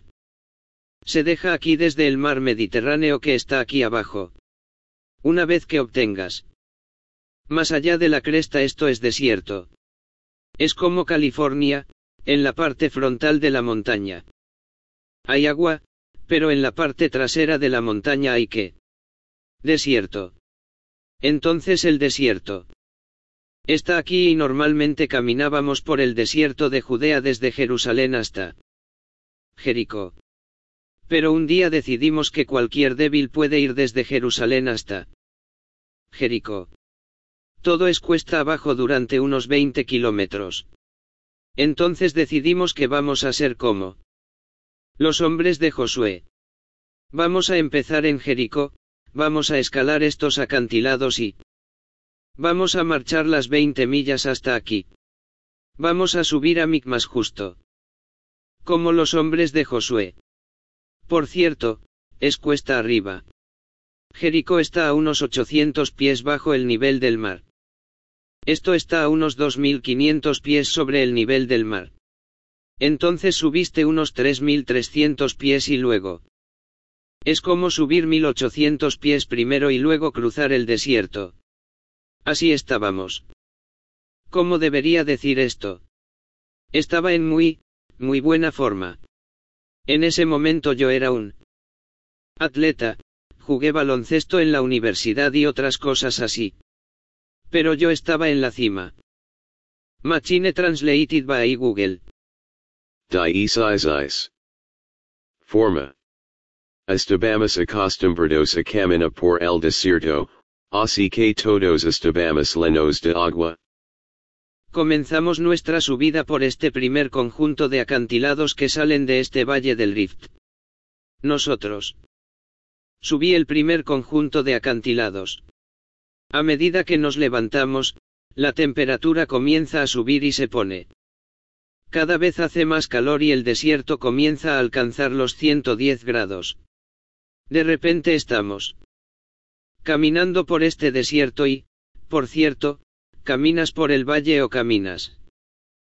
se deja aquí desde el mar Mediterráneo que está aquí abajo. Una vez que obtengas más allá de la cresta esto es desierto. Es como California, en la parte frontal de la montaña. Hay agua, pero en la parte trasera de la montaña hay ¿qué? Desierto. Entonces el desierto está aquí y normalmente caminábamos por el desierto de Judea desde Jerusalén hasta Jericó. Pero un día decidimos que cualquier débil puede ir desde Jerusalén hasta Jericó. Todo es cuesta abajo durante unos 20 kilómetros. Entonces decidimos que vamos a ser como los hombres de Josué. Vamos a empezar en Jericó, vamos a escalar estos acantilados y vamos a marchar las 20 millas hasta aquí. Vamos a subir a Micmas justo como los hombres de Josué. Por cierto, es cuesta arriba. Jericó está a unos 800 pies bajo el nivel del mar. Esto está a unos 2500 pies sobre el nivel del mar. Entonces subiste unos 3300 pies y luego. Es como subir 1800 pies primero y luego cruzar el desierto. Así estábamos. ¿Cómo debería decir esto? Estaba en muy buena forma. En ese momento yo era un atleta, jugué baloncesto en la universidad y otras cosas así. Pero yo estaba en la cima. Machine Translated by Google. Dies. Forma. Estabamos acostumbrados a caminar por el desierto, así que todos estabamos llenos de agua. Comenzamos nuestra subida por este primer conjunto de acantilados que salen de este valle del Rift. Nosotros. Subí el primer conjunto de acantilados. A medida que nos levantamos, la temperatura comienza a subir y se pone. Cada vez hace más calor y el desierto comienza a alcanzar los 110 grados. De repente estamos caminando por este desierto y, por cierto, ¿caminas por el valle o caminas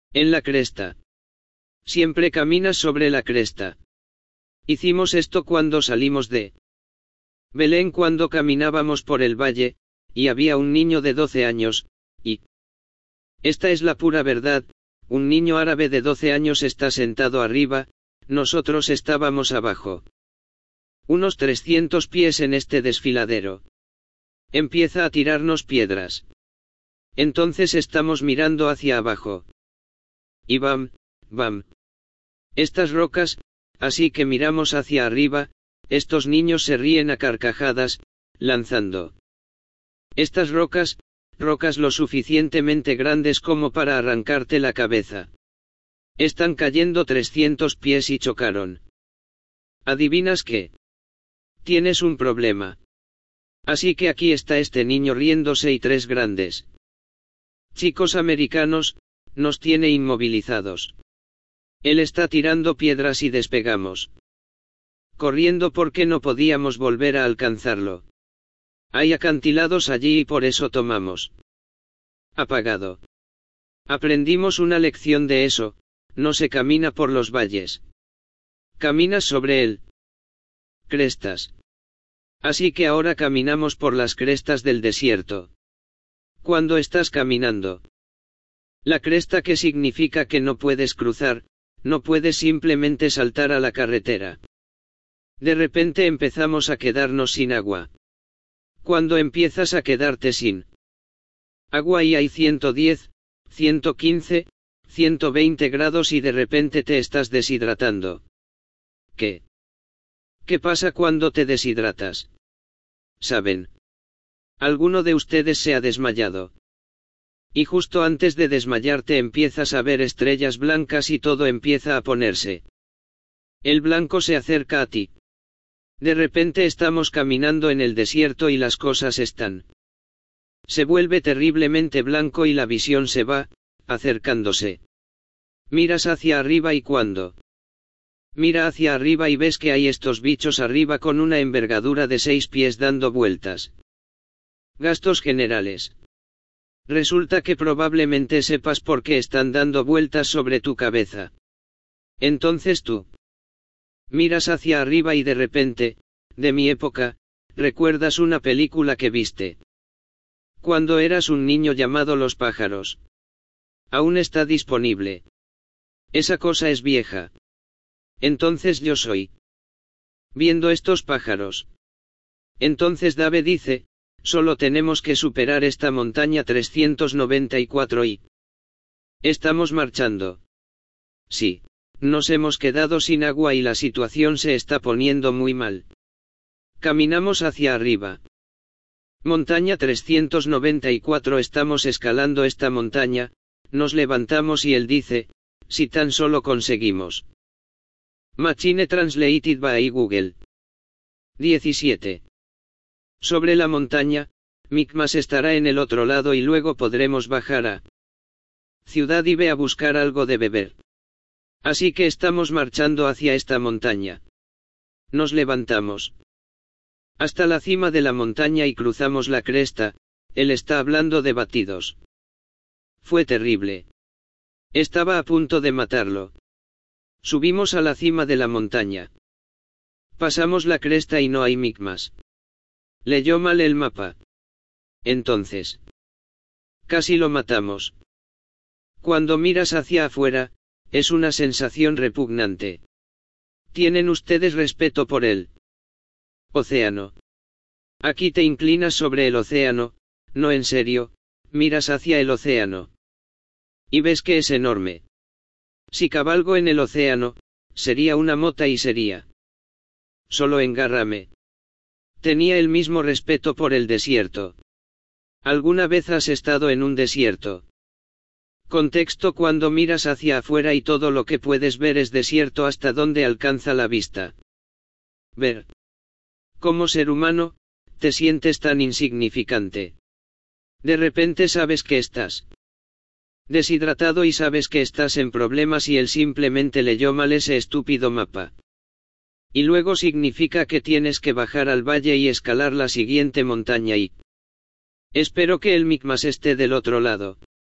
En la cresta. Siempre caminas sobre la cresta. Hicimos esto cuando salimos de Belén cuando caminábamos por el valle, y había un niño de 12 años, y esta es la pura verdad, un niño árabe de 12 años está sentado arriba, nosotros estábamos abajo. Unos 300 pies en este desfiladero. Empieza a tirarnos piedras. Entonces estamos mirando hacia abajo. Y bam, bam. Estas rocas, así que miramos hacia arriba, estos niños se ríen a carcajadas, lanzando estas rocas, rocas lo suficientemente grandes como para arrancarte la cabeza. Están cayendo 300 pies y chocaron. ¿Adivinas qué? Tienes un problema. Así que aquí está este niño riéndose y 3 grandes chicos americanos, nos tiene inmovilizados. Él está tirando piedras y despegamos. Corriendo porque no podíamos volver a alcanzarlo. Hay acantilados allí y por eso tomamos. Apagado. Aprendimos una lección de eso, no se camina por los valles. Caminas sobre él. Crestas. Así que ahora caminamos por las crestas del desierto. Cuando estás caminando. La cresta que significa que no puedes cruzar, no puedes simplemente saltar a la carretera. De repente empezamos a quedarnos sin agua. Cuando empiezas a quedarte sin agua y hay 110, 115, 120 grados y de repente te estás deshidratando. ¿Qué? ¿Qué pasa cuando te deshidratas? ¿Saben? Alguno de ustedes se ha desmayado. Y justo antes de desmayarte empiezas a ver estrellas blancas y todo empieza a ponerse. El blanco se acerca a ti. De repente estamos caminando en el desierto y las cosas están. Se vuelve terriblemente blanco y la visión se va, acercándose. Miras hacia arriba y cuando mira hacia arriba y ves que hay estos bichos arriba con una envergadura de 6 pies dando vueltas. Gastos generales. Resulta que probablemente sepas por qué están dando vueltas sobre tu cabeza. Entonces tú miras hacia arriba y de repente, de mi época, recuerdas una película que viste. Cuando eras un niño llamado Los pájaros. Aún está disponible. Esa cosa es vieja. Entonces yo soy. Viendo estos pájaros. Entonces Dave dice, solo tenemos que superar esta montaña 394 y estamos marchando. Sí. Nos hemos quedado sin agua y la situación se está poniendo muy mal. Caminamos hacia arriba. Montaña 394 estamos escalando esta montaña, nos levantamos y él dice, si tan solo conseguimos. Machine Translated by Google. 17. Sobre la montaña, Mikmas estará en el otro lado y luego podremos bajar a ciudad y ve a buscar algo de beber. Así que estamos marchando hacia esta montaña. Nos levantamos hasta la cima de la montaña y cruzamos la cresta, él está hablando de batidos. Fue terrible. Estaba a punto de matarlo. Subimos a la cima de la montaña. Pasamos la cresta y no hay Mikmas. Leyó mal el mapa. Entonces. Casi lo matamos. Cuando miras hacia afuera, es una sensación repugnante. ¿Tienen ustedes respeto por el océano? Aquí te inclinas sobre el océano, no en serio, miras hacia el océano. Y ves que es enorme. Si cabalgo en el océano, sería una mota y sería. Solo engárrame. Tenía el mismo respeto por el desierto. ¿Alguna vez has estado en un desierto? Contexto: cuando miras hacia afuera y todo lo que puedes ver es desierto hasta donde alcanza la vista. Ver. Como ser humano, te sientes tan insignificante. De repente sabes que estás deshidratado y sabes que estás en problemas y él simplemente leyó mal ese estúpido mapa. Y luego significa que tienes que bajar al valle y escalar la siguiente montaña y espero que el Mikmas esté del otro lado.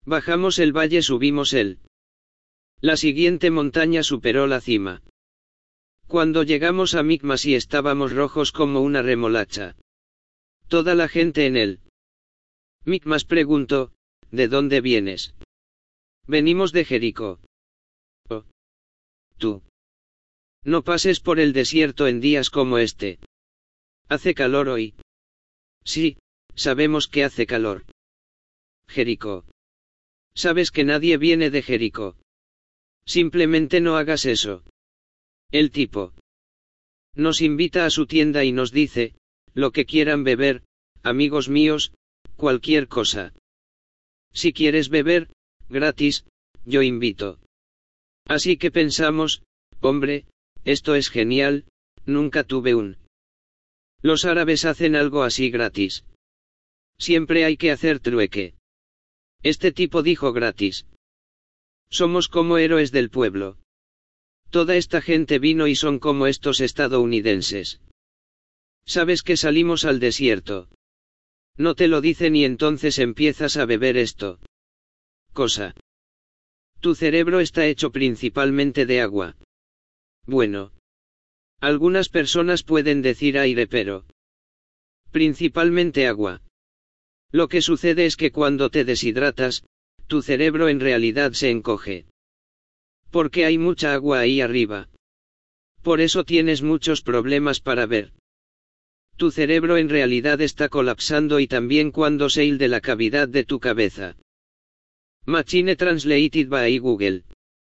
Bajamos el valle, subimos él. La siguiente montaña superó la cima. Cuando llegamos a Micmas y estábamos rojos como una remolacha. Toda la gente en él. Micmas preguntó, ¿de dónde vienes? Venimos de Jericó. Oh. Tú. No pases por el desierto en días como este. ¿Hace calor hoy? Sí, sabemos que hace calor. Jericó. Sabes que nadie viene de Jericó. Simplemente no hagas eso. El tipo nos invita a su tienda y nos dice, lo que quieran beber, amigos míos, cualquier cosa. Si quieres beber, gratis, yo invito. Así que pensamos, hombre, esto es genial, nunca tuve un. Los árabes hacen algo así gratis. Siempre hay que hacer trueque. Este tipo dijo gratis. Somos como héroes del pueblo. Toda esta gente vino y son como estos estadounidenses. Sabes que salimos al desierto. No te lo dicen y entonces empiezas a beber esto. Cosa. Tu cerebro está hecho principalmente de agua. Bueno. Algunas personas pueden decir aire, pero principalmente agua. Lo que sucede es que cuando te deshidratas, tu cerebro en realidad se encoge. Porque hay mucha agua ahí arriba. Por eso tienes muchos problemas para ver. Tu cerebro en realidad está colapsando y también cuando sale de la cavidad de tu cabeza. Machine Translated by Google.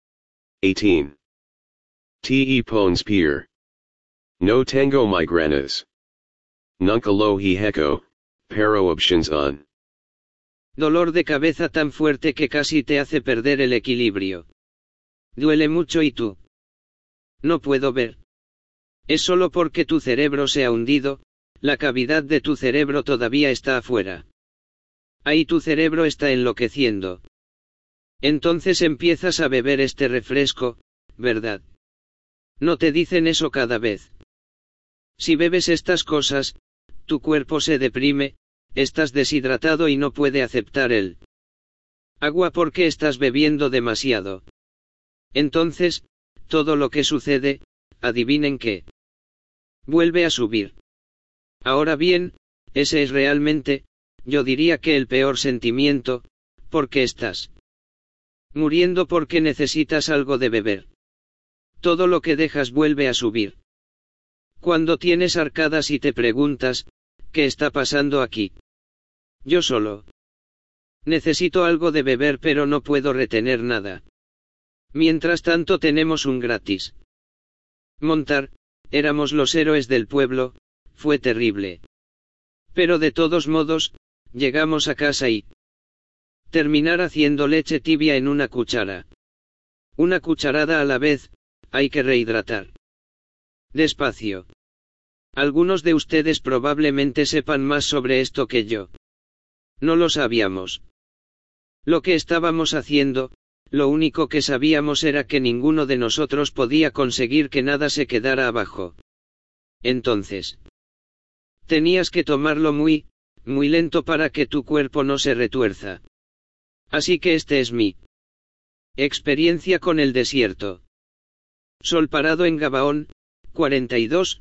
18. Te pones pier. No tengo migranas. Nunca lo he hecho, pero options on. Dolor de cabeza tan fuerte que casi te hace perder el equilibrio. Duele mucho y tú. No puedo ver. Es solo porque tu cerebro se ha hundido, la cavidad de tu cerebro todavía está afuera. Ahí tu cerebro está enloqueciendo. Entonces empiezas a beber este refresco, ¿verdad? No te dicen eso cada vez. Si bebes estas cosas, tu cuerpo se deprime, estás deshidratado y no puede aceptar el agua porque estás bebiendo demasiado. Entonces, todo lo que sucede, adivinen qué. Vuelve a subir. Ahora bien, ese es realmente, yo diría que el peor sentimiento, porque estás muriendo porque necesitas algo de beber. Todo lo que dejas vuelve a subir. Cuando tienes arcadas y te preguntas, ¿qué está pasando aquí? Yo solo necesito algo de beber pero no puedo retener nada. Mientras tanto tenemos un gratis. Montar, éramos los héroes del pueblo, fue terrible. Pero de todos modos, llegamos a casa y terminar haciendo leche tibia en una cuchara. Una cucharada a la vez, hay que rehidratar. Despacio. Algunos de ustedes probablemente sepan más sobre esto que yo. No lo sabíamos. Lo que estábamos haciendo, lo único que sabíamos era que ninguno de nosotros podía conseguir que nada se quedara abajo. Entonces, tenías que tomarlo muy lento para que tu cuerpo no se retuerza. Así que este es mi experiencia con el desierto. Sol parado en Gabaón, 42,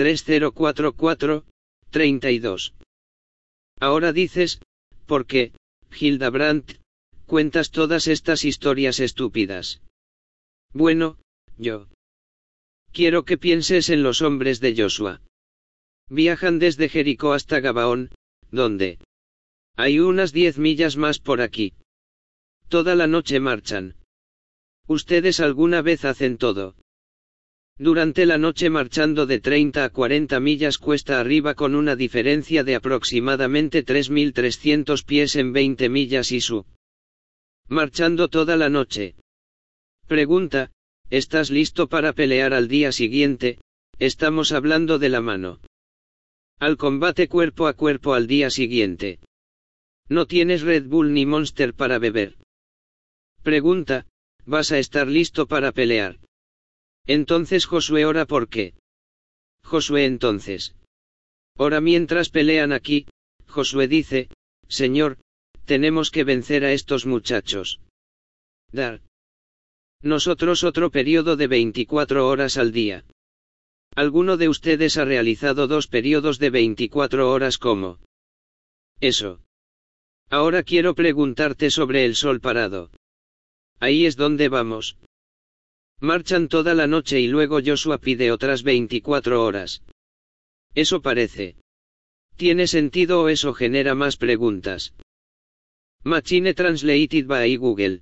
3044, 32. Ahora dices, ¿por qué, Hildebrandt, cuentas todas estas historias estúpidas? Bueno, yo quiero que pienses en los hombres de Joshua. Viajan desde Jericó hasta Gabaón, donde hay unas 10 millas más por aquí. Toda la noche marchan. Ustedes alguna vez hacen todo. Durante la noche marchando de 30 a 40 millas cuesta arriba con una diferencia de aproximadamente 3.300 pies en 20 millas y su. Marchando toda la noche. Pregunta, ¿estás listo para pelear al día siguiente? Estamos hablando de la mano. Al combate cuerpo a cuerpo al día siguiente. No tienes Red Bull ni Monster para beber. Pregunta, ¿vas a estar listo para pelear? Entonces Josué ora por qué. Josué entonces ora mientras pelean aquí. Josué dice, Señor, tenemos que vencer a estos muchachos. Dar. Nosotros otro periodo de 24 horas al día. ¿Alguno de ustedes ha realizado 2 periodos de 24 horas como eso? Ahora quiero preguntarte sobre el sol parado. Ahí es donde vamos. Marchan toda la noche y luego Joshua pide otras 24 horas. Eso parece. ¿Tiene sentido o eso genera más preguntas? Machine Translated by Google.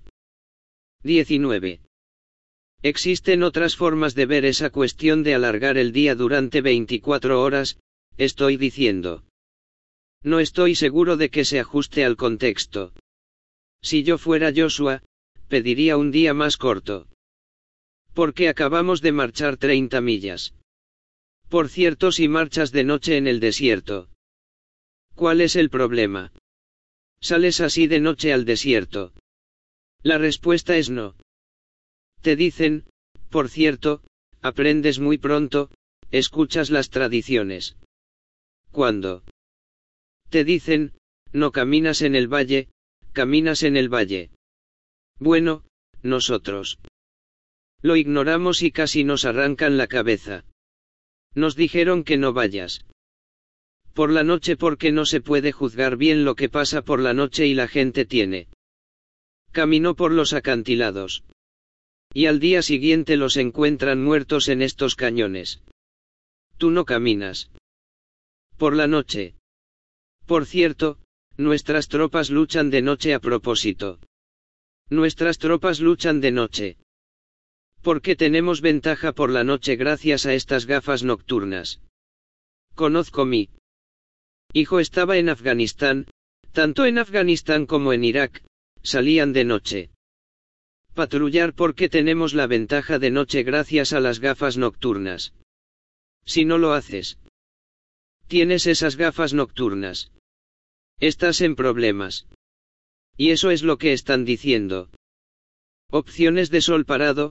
19. Existen otras formas de ver esa cuestión de alargar el día durante 24 horas, estoy diciendo. No estoy seguro de que se ajuste al contexto. Si yo fuera Joshua, pediría un día más corto. Porque acabamos de marchar 30 millas. Por cierto, si marchas de noche en el desierto. ¿Cuál es el problema? ¿Sales así de noche al desierto? La respuesta es no. Te dicen, por cierto, aprendes muy pronto, escuchas las tradiciones. ¿Cuándo? Te dicen, no caminas en el valle, caminas en el valle. Bueno, nosotros lo ignoramos y casi nos arrancan la cabeza. Nos dijeron que no vayas por la noche porque no se puede juzgar bien lo que pasa por la noche y la gente tiene. Caminó por los acantilados. Y al día siguiente los encuentran muertos en estos cañones. Tú no caminas por la noche. Por cierto, nuestras tropas luchan de noche a propósito. Nuestras tropas luchan de noche. Porque tenemos ventaja por la noche gracias a estas gafas nocturnas. Conozco mi hijo estaba en Afganistán, tanto en Afganistán como en Irak, salían de noche. Patrullar porque tenemos la ventaja de noche gracias a las gafas nocturnas. Si no lo haces, tienes esas gafas nocturnas. Estás en problemas. Y eso es lo que están diciendo. Opciones de sol parado,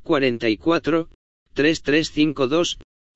44, 3352,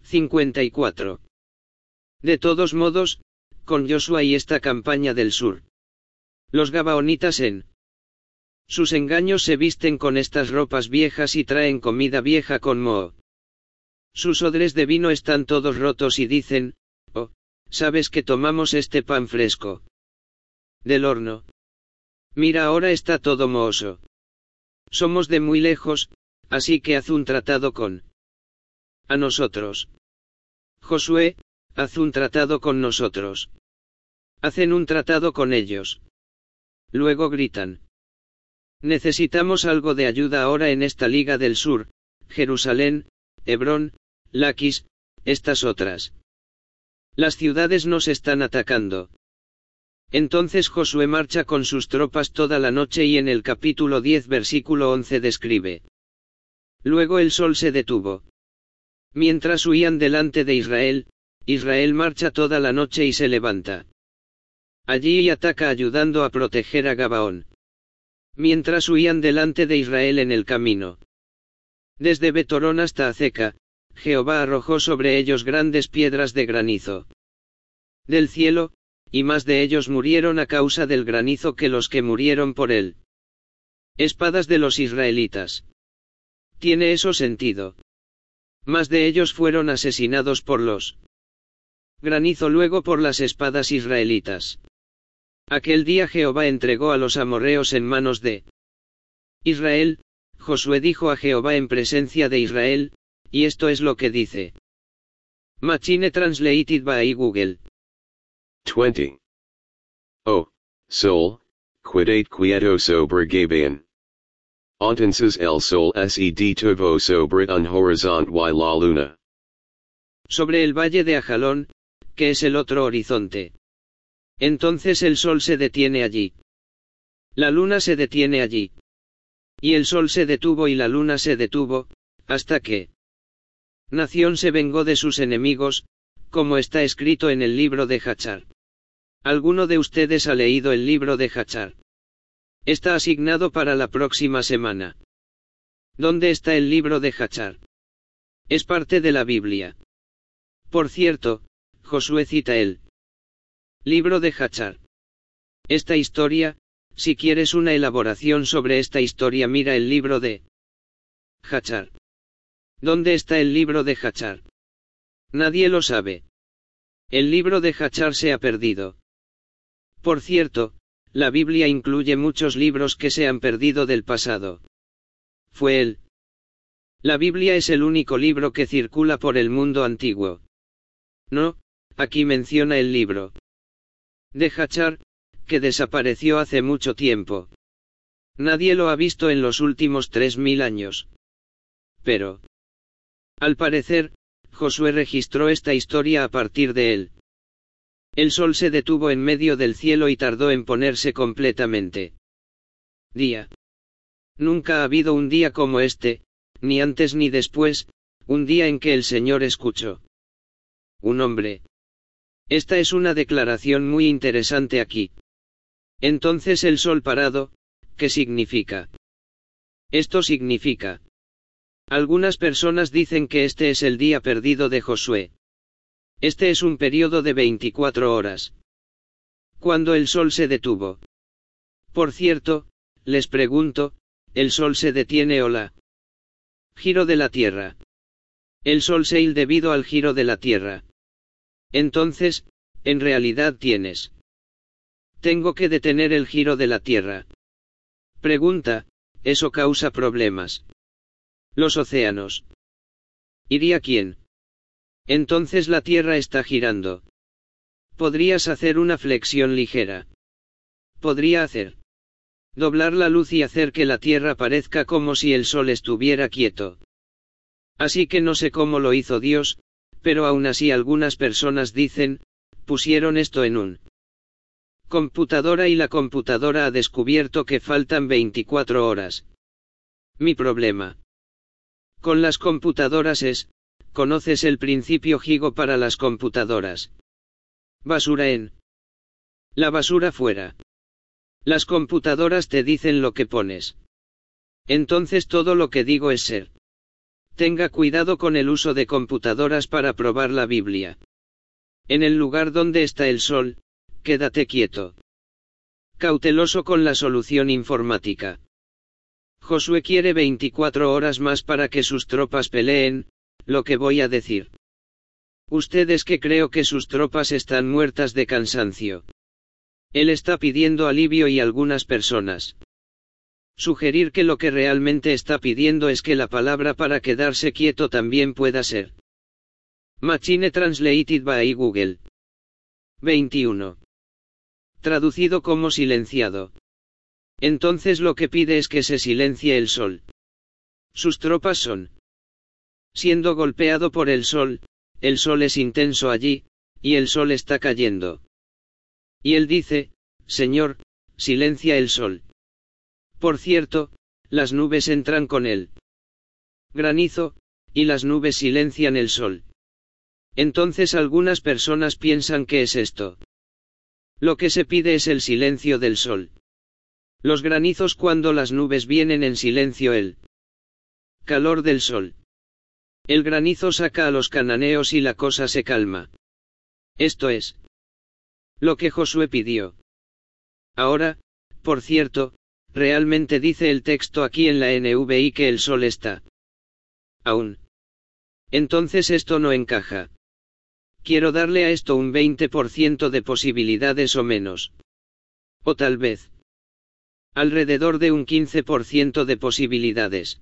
54. De todos modos, con Joshua y esta campaña del sur. Los gabaonitas en sus engaños se visten con estas ropas viejas y traen comida vieja con moho. Sus odres de vino están todos rotos y dicen, oh, ¿sabes que tomamos este pan fresco del horno? Mira, ahora está todo mohoso. Somos de muy lejos, así que haz un tratado con a nosotros. Josué, haz un tratado con nosotros. Hacen un tratado con ellos. Luego gritan. Necesitamos algo de ayuda ahora en esta Liga del Sur, Jerusalén, Hebrón, Laquis, estas otras. Las ciudades nos están atacando. Entonces Josué marcha con sus tropas toda la noche y en el capítulo 10 versículo 11 describe. Luego el sol se detuvo. Mientras huían delante de Israel, Israel marcha toda la noche y se levanta allí y ataca ayudando a proteger a Gabaón. Mientras huían delante de Israel en el camino. Desde Betorón hasta Azeca, Jehová arrojó sobre ellos grandes piedras de granizo del cielo, y más de ellos murieron a causa del granizo que los que murieron por él. Espadas de los israelitas. ¿Tiene eso sentido? Más de ellos fueron asesinados por los granizo luego por las espadas israelitas. Aquel día Jehová entregó a los amorreos en manos de Israel. Josué dijo a Jehová en presencia de Israel, y esto es lo que dice. Machine Translated by Google. 20. Oh, Sol, quidate quieto sobre Gabaon. Entonces el sol se detuvo sobre un horizonte y la luna. Sobre el valle de Ajalón, que es el otro horizonte. Entonces el sol se detiene allí. La luna se detiene allí. Y el sol se detuvo y la luna se detuvo, hasta que nación se vengó de sus enemigos, como está escrito en el libro de Jachar. ¿Alguno de ustedes ha leído el libro de Jachar? Está asignado para la próxima semana. ¿Dónde está el libro de Jachar? Es parte de la Biblia. Por cierto, Josué cita el libro de Jachar. Esta historia, Si quieres una elaboración sobre esta historia, mira el libro de Jachar. ¿Dónde está el libro de Jachar? Nadie lo sabe. El libro de Jachar se ha perdido. Por cierto, la Biblia incluye muchos libros que se han perdido del pasado. Fue él. La Biblia es el único libro que circula por el mundo antiguo. No, aquí menciona el libro de Jachar, que desapareció hace mucho tiempo. Nadie lo ha visto en los últimos 3000 años. Pero, al parecer, Josué registró esta historia a partir de él. El sol se detuvo en medio del cielo y tardó en ponerse completamente. Día. Nunca ha habido un día como este, ni antes ni después, un día en que el Señor escuchó. Un hombre. Esta es una declaración muy interesante aquí. Entonces el sol parado, ¿qué significa? Esto significa. Algunas personas dicen que este es el día perdido de Josué. Este es un periodo de 24 horas. Cuando el sol se detuvo. Por cierto, les pregunto, ¿el sol se detiene o la giro de la Tierra? El sol se hila debido al giro de la Tierra. Entonces, en realidad tienes. Tengo que detener el giro de la Tierra. Pregunta, ¿eso causa problemas? Los océanos. ¿Iría quién? Entonces la Tierra está girando. Podrías hacer una flexión ligera. Podría hacer. Doblar la luz y hacer que la Tierra parezca como si el sol estuviera quieto. Así que no sé cómo lo hizo Dios, pero aún así algunas personas dicen, pusieron esto en un computadora y la computadora ha descubierto que faltan 24 horas. Mi problema con las computadoras es, ¿conoces el principio Higo para las computadoras? Basura en. La basura fuera. Las computadoras te dicen lo que pones. Entonces todo lo que digo es ser. Tenga cuidado con el uso de computadoras para probar la Biblia. En el lugar donde está el sol, quédate quieto. Cauteloso con la solución informática. Josué quiere 24 horas más para que sus tropas peleen, lo que voy a decir. Ustedes que creo que sus tropas están muertas de cansancio. Él está pidiendo alivio y algunas personas sugerir que lo que realmente está pidiendo es que la palabra para quedarse quieto también pueda ser Machine Translated by Google. 21. Traducido como silenciado. Entonces lo que pide es que se silencie el sol. Sus tropas son siendo golpeado por el sol es intenso allí, y el sol está cayendo. Y él dice, Señor, silencia el sol. Por cierto, las nubes entran con el granizo, y las nubes silencian el sol. Entonces algunas personas piensan que es esto. Lo que se pide es el silencio del sol. Los granizos cuando las nubes vienen en silencio el calor del sol. El granizo saca a los cananeos y la cosa se calma. Esto es lo que Josué pidió. Ahora, por cierto, realmente dice el texto aquí en la NVI que el sol está aún. Entonces esto no encaja. Quiero darle a esto un 20% de posibilidades o menos. O tal vez alrededor de un 15% de posibilidades.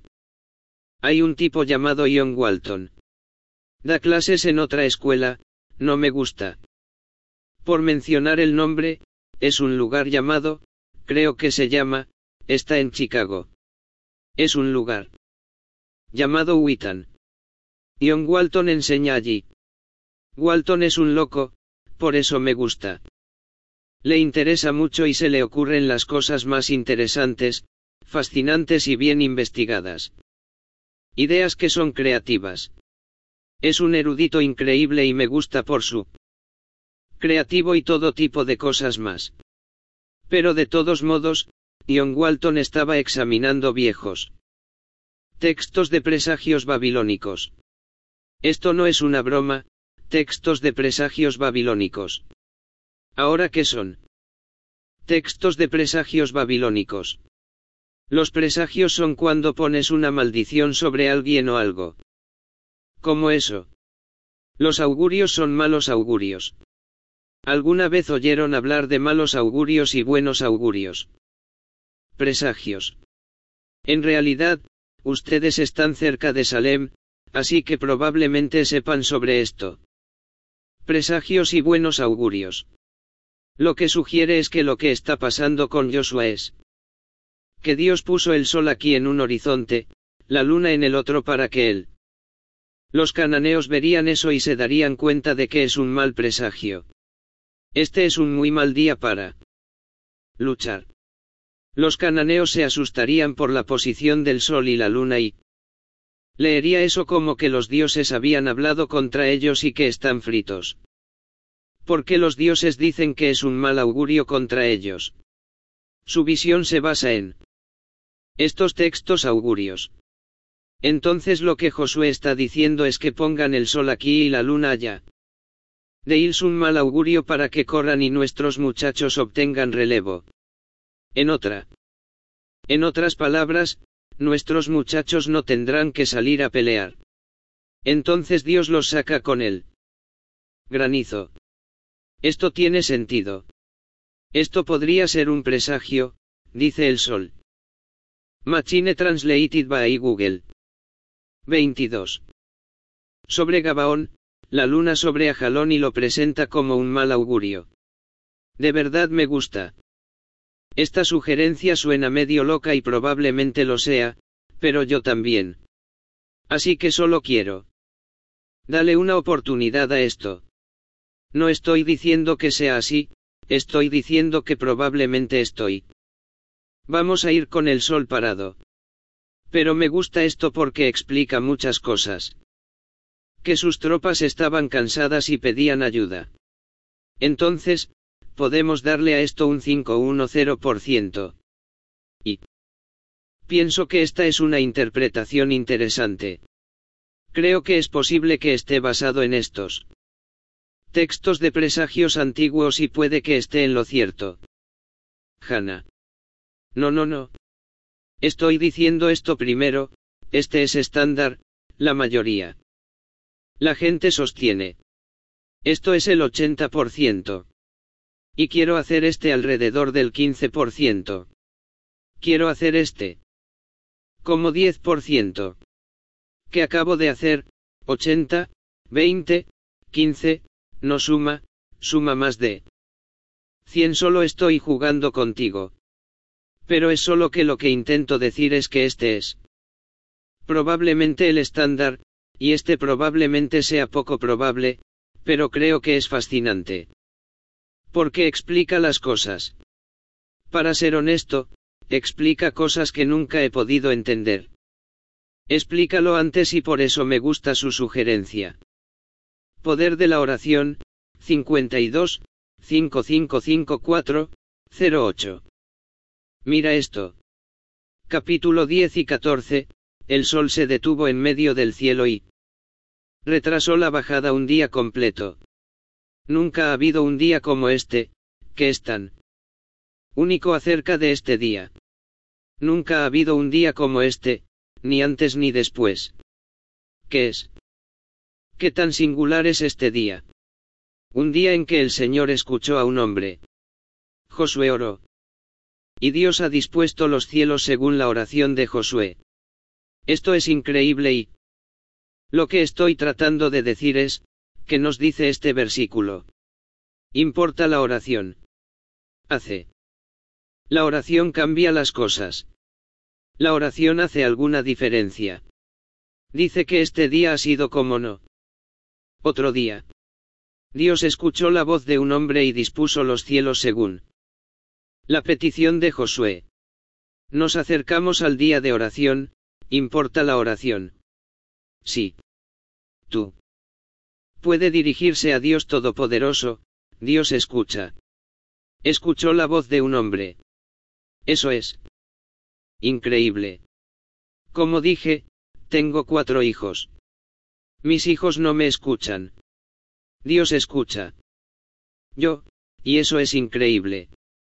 Hay un tipo llamado John Walton. Da clases en otra escuela, no me gusta. Por mencionar el nombre, es un lugar llamado, creo que se llama, está en Chicago. Es un lugar llamado Wheaton. John Walton enseña allí. Walton es un loco, por eso me gusta. Le interesa mucho y se le ocurren las cosas más interesantes, fascinantes y bien investigadas. Ideas que son creativas. Es un erudito increíble y me gusta por su creativo y todo tipo de cosas más. Pero de todos modos, John Walton estaba examinando viejos textos de presagios babilónicos. Esto no es una broma, textos de presagios babilónicos. ¿Ahora qué son? Textos de presagios babilónicos. Los presagios son cuando pones una maldición sobre alguien o algo. ¿Cómo eso? Los augurios son malos augurios. ¿Alguna vez oyeron hablar de malos augurios y buenos augurios? Presagios. En realidad, ustedes están cerca de Salem, así que probablemente sepan sobre esto. Presagios y buenos augurios. Lo que sugiere es que lo que está pasando con Josué es que Dios puso el sol aquí en un horizonte, la luna en el otro para que los cananeos verían eso y se darían cuenta de que es un mal presagio. Este es un muy mal día para luchar. Los cananeos se asustarían por la posición del sol y la luna y leería eso como que los dioses habían hablado contra ellos y que están fritos. Porque los dioses dicen que es un mal augurio contra ellos. Su visión se basa en estos textos augurios. Entonces lo que Josué está diciendo es que pongan el sol aquí y la luna allá. Deils un mal augurio para que corran y nuestros muchachos obtengan relevo. En otras palabras, nuestros muchachos no tendrán que salir a pelear. Entonces Dios los saca con el granizo. Esto tiene sentido. Esto podría ser un presagio, dice el sol. Machine Translated by Google. 22. Sobre Gabaón, la luna sobre Ajalón y lo presenta como un mal augurio. De verdad me gusta. Esta sugerencia suena medio loca y probablemente lo sea, pero yo también. Así que solo quiero. Dale una oportunidad a esto. No estoy diciendo que sea así, estoy diciendo que probablemente estoy. Vamos a ir con el sol parado. Pero me gusta esto porque explica muchas cosas. Que sus tropas estaban cansadas y pedían ayuda. Entonces, podemos darle a esto un 510%. Y pienso que esta es una interpretación interesante. Creo que es posible que esté basado en estos textos de presagios antiguos y puede que esté en lo cierto. Hannah. No. Estoy diciendo esto primero, este es estándar, la mayoría. La gente sostiene. Esto es el 80%. Y quiero hacer este alrededor del 15%. Quiero hacer este. Como 10%. ¿Qué acabo de hacer? 80, 20, 15, no suma más de 100. Solo estoy jugando contigo. Pero es solo que lo que intento decir es que este es probablemente el estándar, y este probablemente sea poco probable, pero creo que es fascinante. Porque explica las cosas. Para ser honesto, explica cosas que nunca he podido entender. Explícalo antes y por eso me gusta su sugerencia. Poder de la oración, 52, 5554, 08. Mira esto. Capítulo 10 y 14, el sol se detuvo en medio del cielo y retrasó la bajada un día completo. Nunca ha habido un día como este, que es tan único acerca de este día. Nunca ha habido un día como este, ni antes ni después. ¿Qué es? ¿Qué tan singular es este día? Un día en que el Señor escuchó a un hombre. Josué oró. Y Dios ha dispuesto los cielos según la oración de Josué. Esto es increíble y lo que estoy tratando de decir es, ¿qué nos dice este versículo? Importa la oración. Hace. La oración cambia las cosas. La oración hace alguna diferencia. Dice que este día ha sido como no otro día. Dios escuchó la voz de un hombre y dispuso los cielos según la petición de Josué. Nos acercamos al día de oración, importa la oración. Sí. Tú. Puede dirigirse a Dios Todopoderoso, Dios escucha. Escuchó la voz de un hombre. Eso es increíble. Como dije, tengo 4 hijos. Mis hijos no me escuchan. Dios escucha. Yo, y eso es increíble.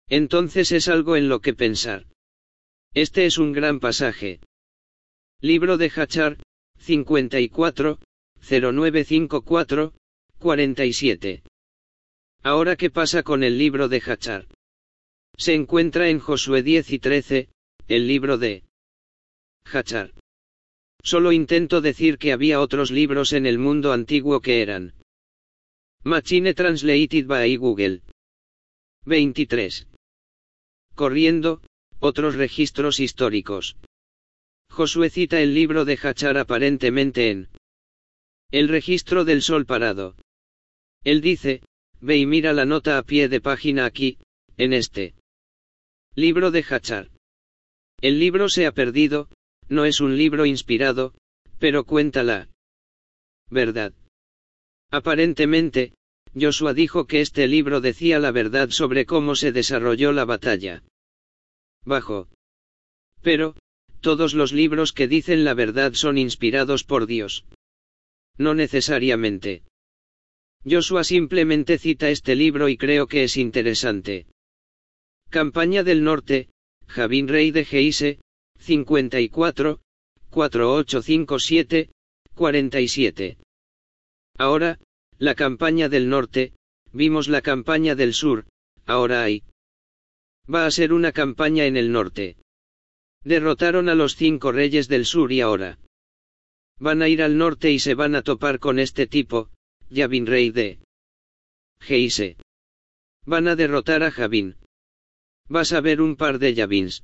Entonces es algo en lo que pensar. Este es un gran pasaje. Libro de Hachar, 54, 0954, 47. Ahora, ¿qué pasa con el libro de Hachar? Se encuentra en Josué 10 y 13, el libro de Hachar. Solo intento decir que había otros libros en el mundo antiguo que eran Machine Translated by Google. 23. Corriendo, otros registros históricos. Josué cita el libro de Hachar aparentemente en el registro del sol parado. Él dice, ve y mira la nota a pie de página aquí, en este libro de Hachar. El libro se ha perdido, no es un libro inspirado, pero cuenta la verdad. Aparentemente, Josué dijo que este libro decía la verdad sobre cómo se desarrolló la batalla. Bajo. Pero, todos los libros que dicen la verdad son inspirados por Dios. No necesariamente. Josué simplemente cita este libro y creo que es interesante. Campaña del Norte, Jabín rey de Geise, 54, 4857, 47. Ahora, la campaña del norte, vimos la campaña del sur, ahora va a ser una campaña en el norte. Derrotaron a los 5 reyes del sur y ahora van a ir al norte y se van a topar con este tipo, Jabín rey de Geise. Van a derrotar a Jabín. Vas a ver un par de Jabíns.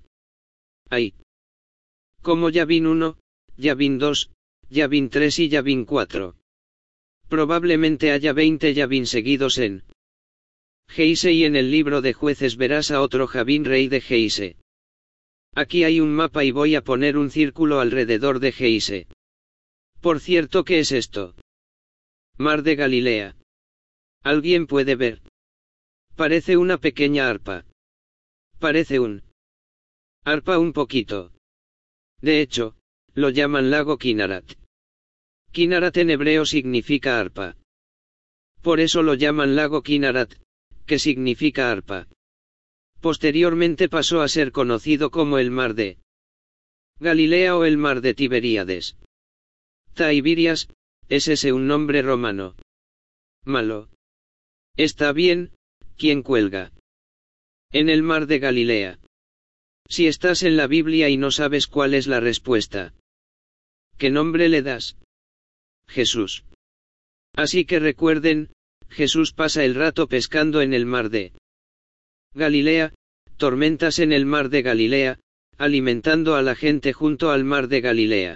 Como Jabín 1, Jabín 2, Jabín 3 y Jabín 4. Probablemente haya 20 Jabín seguidos en Geise y en el libro de Jueces verás a otro Jabín rey de Geise. Aquí hay un mapa y voy a poner un círculo alrededor de Geise. Por cierto, ¿qué es esto? Mar de Galilea. ¿Alguien puede ver? Parece una pequeña arpa. Parece un arpa un poquito. De hecho, lo llaman lago Kinnarat. Kinnarat en hebreo significa arpa. Por eso lo llaman lago Kinnarat, que significa arpa. Posteriormente pasó a ser conocido como el mar de Galilea o el mar de Tiberíades. Tiberias, ¿es ese un nombre romano? Malo. Está bien, ¿quién cuelga? En el mar de Galilea. Si estás en la Biblia y no sabes cuál es la respuesta, ¿qué nombre le das? Jesús. Así que recuerden, Jesús pasa el rato pescando en el mar de Galilea, tormentas en el mar de Galilea, alimentando a la gente junto al mar de Galilea.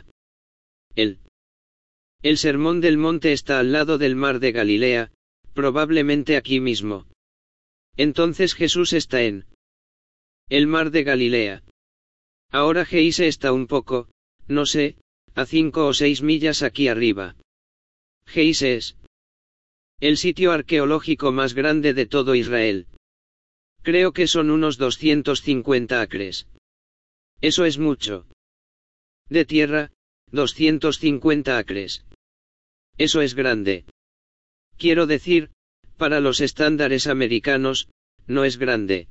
El sermón del monte está al lado del mar de Galilea, probablemente aquí mismo. Entonces Jesús está en el mar de Galilea. Ahora Geise está un poco, no sé, a 5 o 6 millas aquí arriba. Geise es el sitio arqueológico más grande de todo Israel. Creo que son unos 250 acres. Eso es mucho. De tierra, 250 acres. Eso es grande. Quiero decir, para los estándares americanos, no es grande.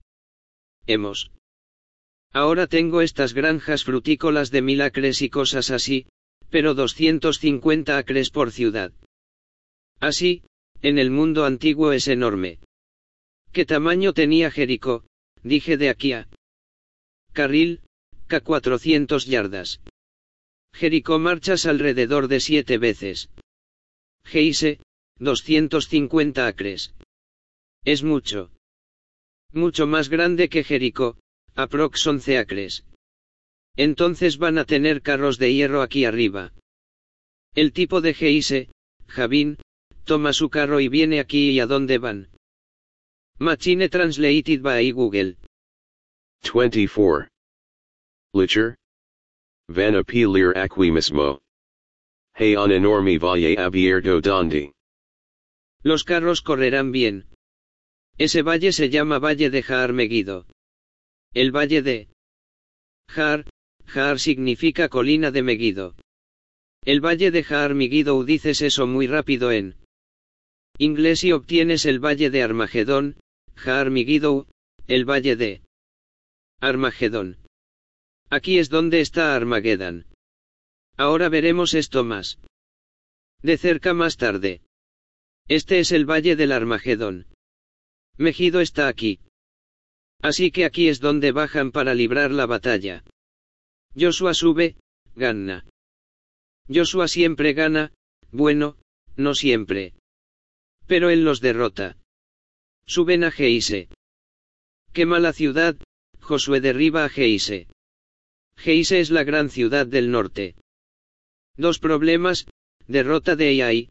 Ahora tengo estas granjas frutícolas de 1000 acres y cosas así, pero 250 acres por ciudad. Así, en el mundo antiguo es enorme. ¿Qué tamaño tenía Jericó? Dije de aquí a Carril, K 400 yardas. Jericó marchas alrededor de 7 veces. Geise, 250 acres. Es mucho. Mucho más grande que Jericó, aprox 11 acres. Entonces van a tener carros de hierro aquí arriba. El tipo de Geise, Jabín, toma su carro y viene aquí. ¿Y a dónde van? Machine Translated by Google. 24. Licher. Van apilir aquí mismo. Hay un enorme valle abierto donde los carros correrán bien. Ese valle se llama Valle de Jaar Megiddo. El valle de Jaar significa colina de Megiddo. El valle de Jaar Megiddo. Dices eso muy rápido en inglés y obtienes el valle de Armagedón, Jaar Megiddo, el valle de Armagedón. Aquí es donde está Armagedón. Ahora veremos esto más de cerca más tarde. Este es el valle del Armagedón. Megido está aquí. Así que aquí es donde bajan para librar la batalla. Josué sube, gana. Josué siempre gana, bueno, no siempre. Pero él los derrota. Suben a Geise. Quema la ciudad, Josué derriba a Geise. Geise es la gran ciudad del norte. Dos problemas, derrota de Ai,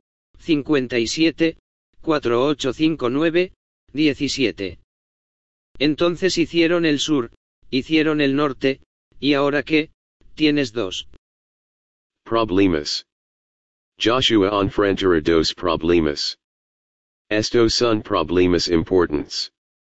57, 4859, 17. Entonces hicieron el sur, hicieron el norte, y ahora qué, tienes dos problemas. Joshua enfrentará dos problemas. Estos son problemas importantes.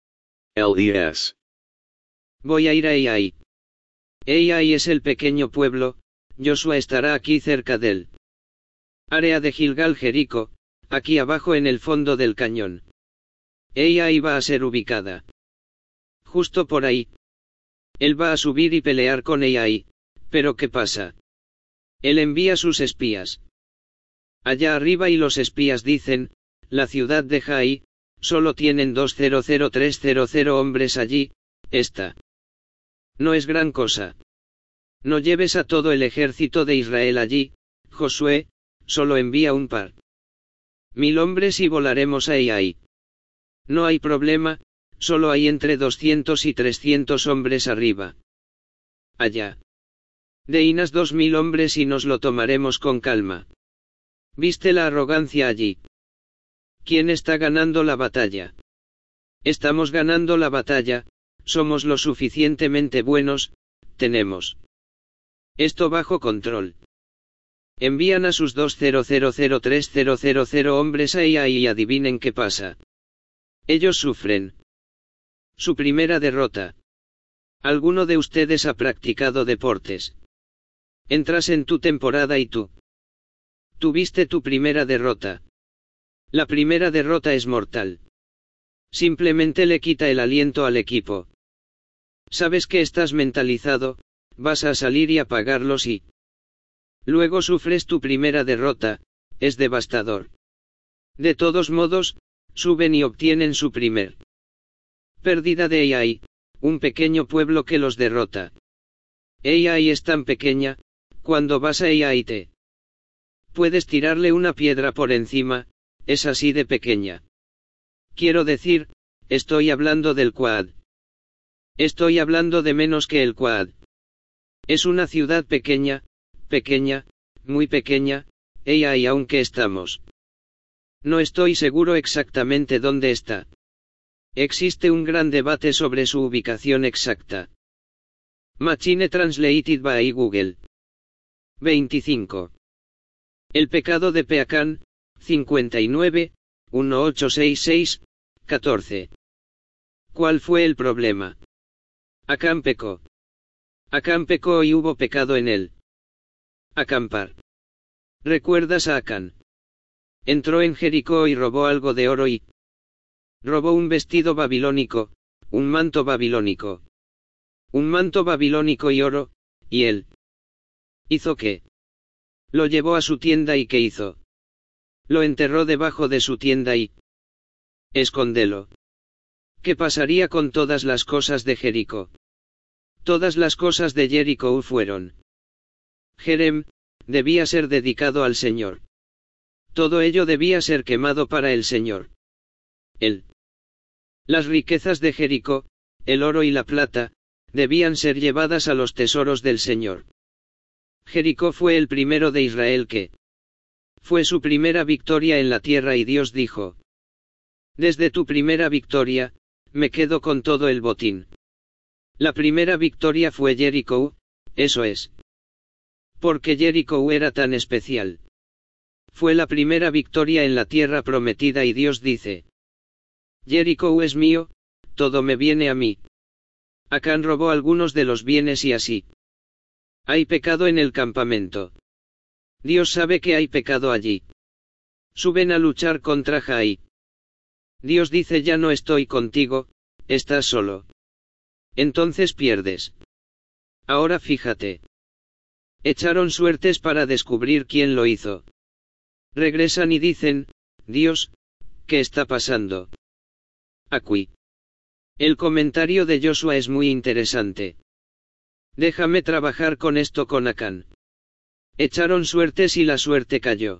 Les. Voy a ir a Ai. Ai es el pequeño pueblo, Josué estará aquí cerca del área de Gilgal Jericó, aquí abajo en el fondo del cañón. Ai va a ser ubicada justo por ahí. Él va a subir y pelear con Ai, pero ¿qué pasa? Él envía sus espías allá arriba y los espías dicen, la ciudad de Jai, solo tienen 200,300 hombres allí, esta no es gran cosa. No lleves a todo el ejército de Israel allí, Josué, solo envía un par. 1000 hombres y volaremos a Ai. No hay problema, solo hay entre 200 y 300 hombres arriba. Allá. Deinas 2000 hombres y nos lo tomaremos con calma. ¿Viste la arrogancia allí? ¿Quién está ganando la batalla? Estamos ganando la batalla, somos lo suficientemente buenos, tenemos esto bajo control. Envían a sus 200,300 hombres a Ai y adivinen qué pasa. Ellos sufren su primera derrota. ¿Alguno de ustedes ha practicado deportes? Entras en tu temporada y tú tuviste tu primera derrota. La primera derrota es mortal. Simplemente le quita el aliento al equipo. Sabes que estás mentalizado, vas a salir y apagarlos y luego sufres tu primera derrota, es devastador. De todos modos, suben y obtienen su primer pérdida de Ai, un pequeño pueblo que los derrota. Ai es tan pequeña, cuando vas a Ai te puedes tirarle una piedra por encima, es así de pequeña. Quiero decir, estoy hablando del Quad. Estoy hablando de menos que el Quad. Es una ciudad pequeña, muy pequeña, Ai aunque estamos. No estoy seguro exactamente dónde está. Existe un gran debate sobre su ubicación exacta. Machine Translated by Google. 25. El pecado de Peacán, 59, 1866, 14. ¿Cuál fue el problema? Acán pecó. Acán pecó y hubo pecado en él. Acampar. ¿Recuerdas a Acán? Entró en Jericó y robó algo de oro y robó un vestido babilónico, un manto babilónico. Un manto babilónico y oro, y él. ¿Hizo qué? Lo llevó a su tienda y ¿qué hizo? Lo enterró debajo de su tienda y escóndelo. ¿Qué pasaría con todas las cosas de Jericó? Todas las cosas de Jericó fueron. Jerem, debía ser dedicado al Señor. Todo ello debía ser quemado para el Señor. Las riquezas de Jericó, el oro y la plata, debían ser llevadas a los tesoros del Señor. Jericó fue el primero de Israel que fue su primera victoria en la tierra y Dios dijo: desde tu primera victoria, me quedo con todo el botín. La primera victoria fue Jericó, eso es. Porque Jericó era tan especial. Fue la primera victoria en la tierra prometida y Dios dice: Jericó es mío, todo me viene a mí. Acán robó algunos de los bienes y así. Hay pecado en el campamento. Dios sabe que hay pecado allí. Suben a luchar contra Jai. Dios dice: ya no estoy contigo, estás solo. entonces pierdes. Ahora fíjate. Echaron suertes para descubrir quién lo hizo. Regresan y dicen, Dios, ¿qué está pasando? Aquí. El comentario de Joshua es muy interesante. Déjame trabajar con esto con Acán. Echaron suertes y la suerte cayó.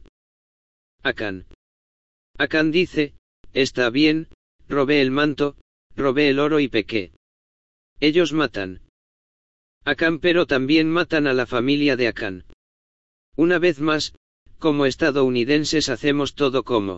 Acán. Acán dice, está bien, robé el manto, robé el oro y pequé. Ellos matan. Acán, pero también matan a la familia de Acán. Una vez más, como estadounidenses hacemos todo como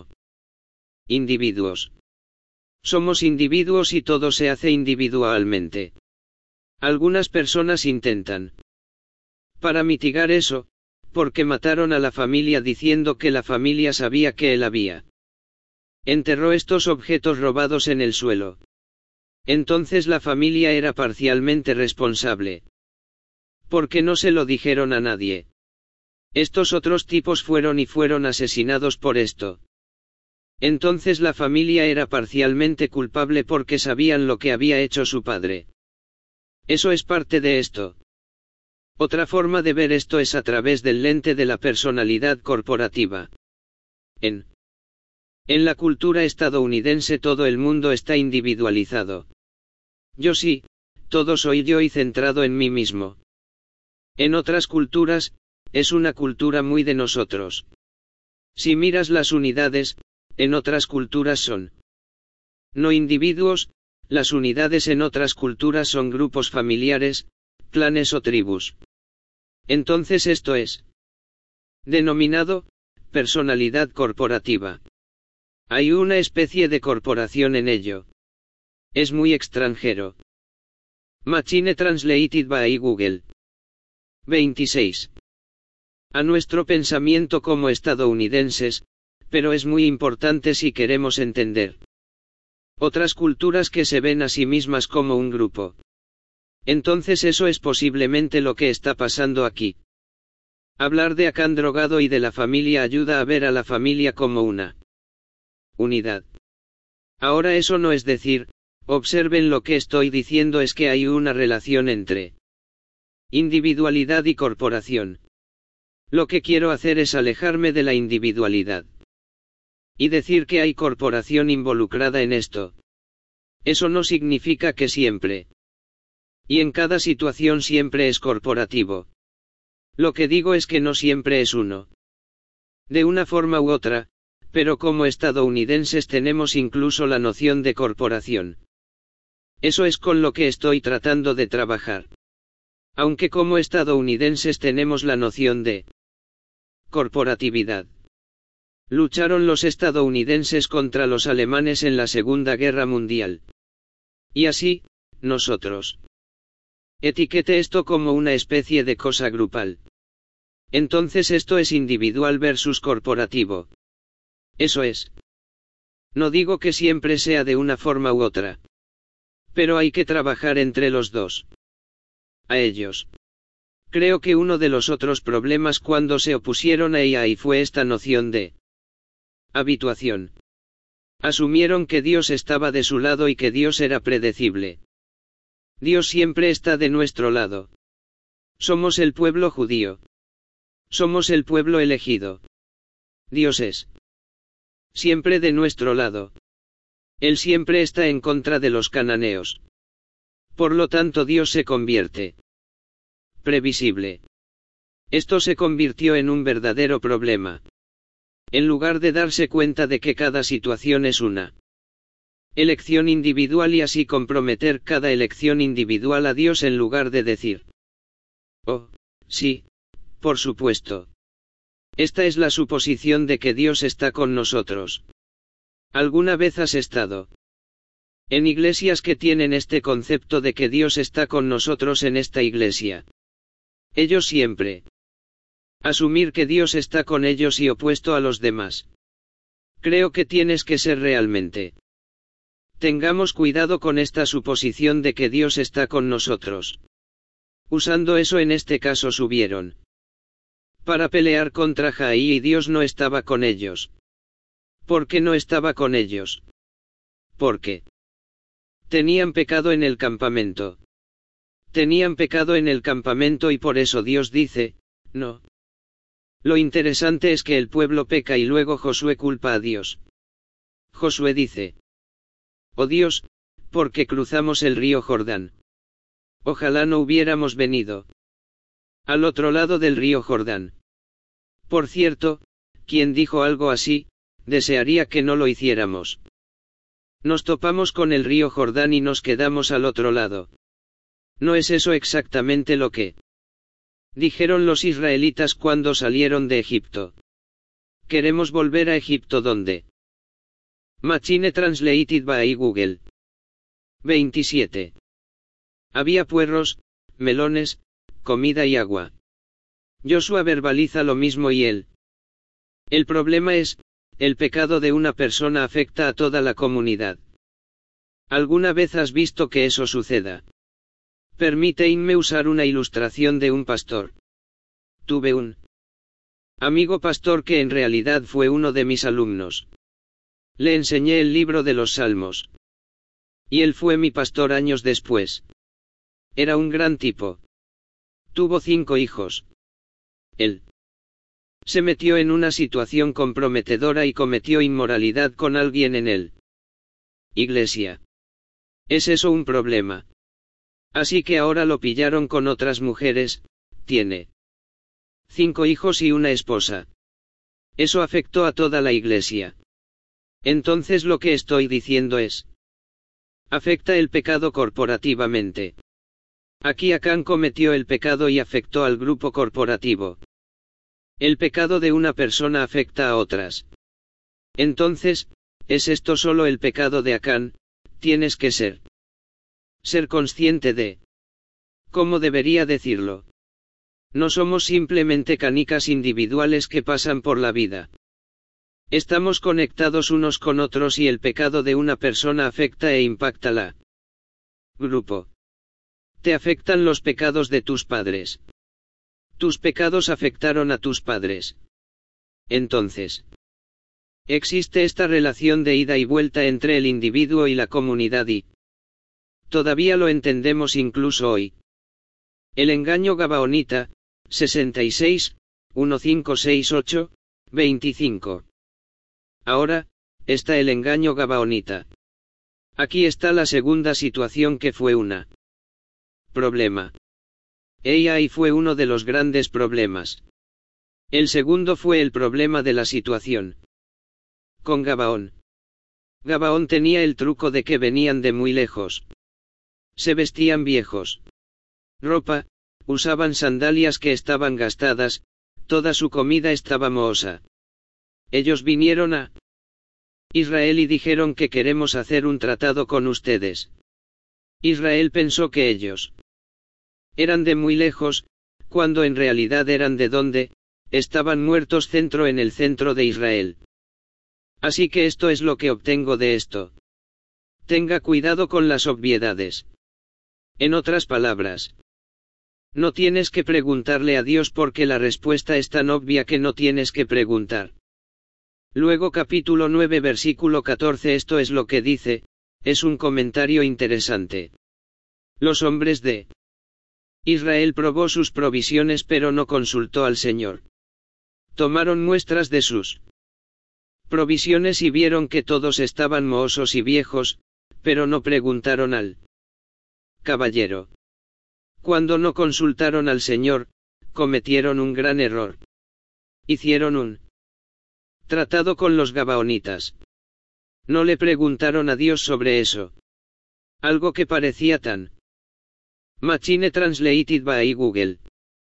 individuos. Somos individuos y todo se hace individualmente. Algunas personas intentan. Para mitigar eso, porque mataron a la familia diciendo que la familia sabía que él había. Enterró estos objetos robados en el suelo. Entonces la familia era parcialmente responsable. Porque no se lo dijeron a nadie. Estos otros tipos fueron asesinados por esto. Entonces la familia era parcialmente culpable porque sabían lo que había hecho su padre. Eso es parte de esto. Otra forma de ver esto es a través del lente de la personalidad corporativa. En la cultura estadounidense todo el mundo está individualizado. Yo sí, todo soy yo y centrado en mí mismo. En otras culturas, es una cultura muy de nosotros. Si miras las unidades, en otras culturas son no individuos, las unidades en otras culturas son grupos familiares, clanes o tribus. Entonces esto es denominado personalidad corporativa. Hay una especie de corporación en ello. Es muy extranjero. Machine Translated by Google. 26. A nuestro pensamiento como estadounidenses, pero es muy importante si queremos entender otras culturas que se ven a sí mismas como un grupo. Entonces eso es posiblemente lo que está pasando aquí. Hablar de Acán drogado y de la familia ayuda a ver a la familia como una unidad. Ahora eso no es decir, observen lo que estoy diciendo es que hay una relación entre individualidad y corporación. Lo que quiero hacer es alejarme de la individualidad. Y decir que hay corporación involucrada en esto. Eso no significa que siempre. Y en cada situación siempre es corporativo. Lo que digo es que no siempre es uno. De una forma u otra, pero como estadounidenses tenemos incluso la noción de corporación. Eso es con lo que estoy tratando de trabajar. Aunque como estadounidenses tenemos la noción de corporatividad. Lucharon los estadounidenses contra los alemanes en la Segunda Guerra Mundial. Y así, nosotros. Etiquete esto como una especie de cosa grupal. Entonces esto es individual versus corporativo. Eso es. No digo que siempre sea de una forma u otra. Pero hay que trabajar entre los dos. A ellos. Creo que uno de los otros problemas cuando se opusieron a AI fue esta noción de habituación. Asumieron que Dios estaba de su lado y que Dios era predecible. Dios siempre está de nuestro lado. Somos el pueblo judío. Somos el pueblo elegido. Dios es siempre de nuestro lado. Él siempre está en contra de los cananeos. Por lo tanto Dios se convierte previsible. Esto se convirtió en un verdadero problema. En lugar de darse cuenta de que cada situación es una elección individual y así comprometer cada elección individual a Dios en lugar de decir, oh, sí, por supuesto. Esta es la suposición de que Dios está con nosotros. ¿Alguna vez has estado en iglesias que tienen este concepto de que Dios está con nosotros en esta iglesia? Ellos siempre asumir que Dios está con ellos y opuesto a los demás. Creo que tienes que ser realmente. Tengamos cuidado con esta suposición de que Dios está con nosotros. Usando eso en este caso subieron para pelear contra Jaí y Dios no estaba con ellos. ¿Por qué no estaba con ellos? Porque tenían pecado en el campamento. Tenían pecado en el campamento y por eso Dios dice, no. Lo interesante es que el pueblo peca y luego Josué culpa a Dios. Josué dice, oh Dios, ¿por qué cruzamos el río Jordán? Ojalá no hubiéramos venido al otro lado del río Jordán. Por cierto, quien dijo algo así, desearía que no lo hiciéramos. Nos topamos con el río Jordán y nos quedamos al otro lado. ¿No es eso exactamente lo que dijeron los israelitas cuando salieron de Egipto? Queremos volver a Egipto donde. Machine Translated by Google. 27. Había puerros, melones, comida y agua. Joshua verbaliza lo mismo y él. El problema es, el pecado de una persona afecta a toda la comunidad. ¿Alguna vez has visto que eso suceda? Permíteme usar una ilustración de un pastor. Tuve un amigo pastor que en realidad fue uno de mis alumnos. Le enseñé el libro de los Salmos. Y él fue mi pastor años después. Era un gran tipo. Tuvo 5 hijos. Él se metió en una situación comprometedora y cometió inmoralidad con alguien en él. Iglesia. ¿Es eso un problema? Así que ahora lo pillaron con otras mujeres, tiene 5 hijos y una esposa. Eso afectó a toda la iglesia. Entonces lo que estoy diciendo es, afecta el pecado corporativamente. Aquí Acán cometió el pecado y afectó al grupo corporativo. El pecado de una persona afecta a otras. Entonces, ¿es esto solo el pecado de Acán? Tienes que ser consciente de cómo debería decirlo. No somos simplemente canicas individuales que pasan por la vida. Estamos conectados unos con otros y el pecado de una persona afecta e impacta la grupo. Te afectan los pecados de tus padres. Tus pecados afectaron a tus padres. Entonces, existe esta relación de ida y vuelta entre el individuo y la comunidad y todavía lo entendemos incluso hoy. El engaño gabaonita, 66, 1568, 25. Ahora, está el engaño gabaonita. Aquí está la segunda situación que fue una problema. Ahí fue uno de los grandes problemas. El segundo fue el problema de la situación con Gabaón. Gabaón tenía el truco de que venían de muy lejos. Se vestían viejos. Ropa, usaban sandalias que estaban gastadas, toda su comida estaba mohosa. Ellos vinieron a Israel y dijeron que queremos hacer un tratado con ustedes. Israel pensó que ellos eran de muy lejos, cuando en realidad eran de donde, estaban muertos en el centro de Israel. Así que esto es lo que obtengo de esto. Tenga cuidado con las obviedades. En otras palabras, no tienes que preguntarle a Dios porque la respuesta es tan obvia que no tienes que preguntar. Luego capítulo 9 versículo 14 esto es lo que dice, es un comentario interesante. Los hombres de Israel probó sus provisiones pero no consultó al Señor. Tomaron muestras de sus provisiones y vieron que todos estaban mohosos y viejos, pero no preguntaron al caballero. Cuando no consultaron al Señor, cometieron un gran error. Hicieron un tratado con los gabaonitas. No le preguntaron a Dios sobre eso. Algo que parecía tan Machine Translated by Google.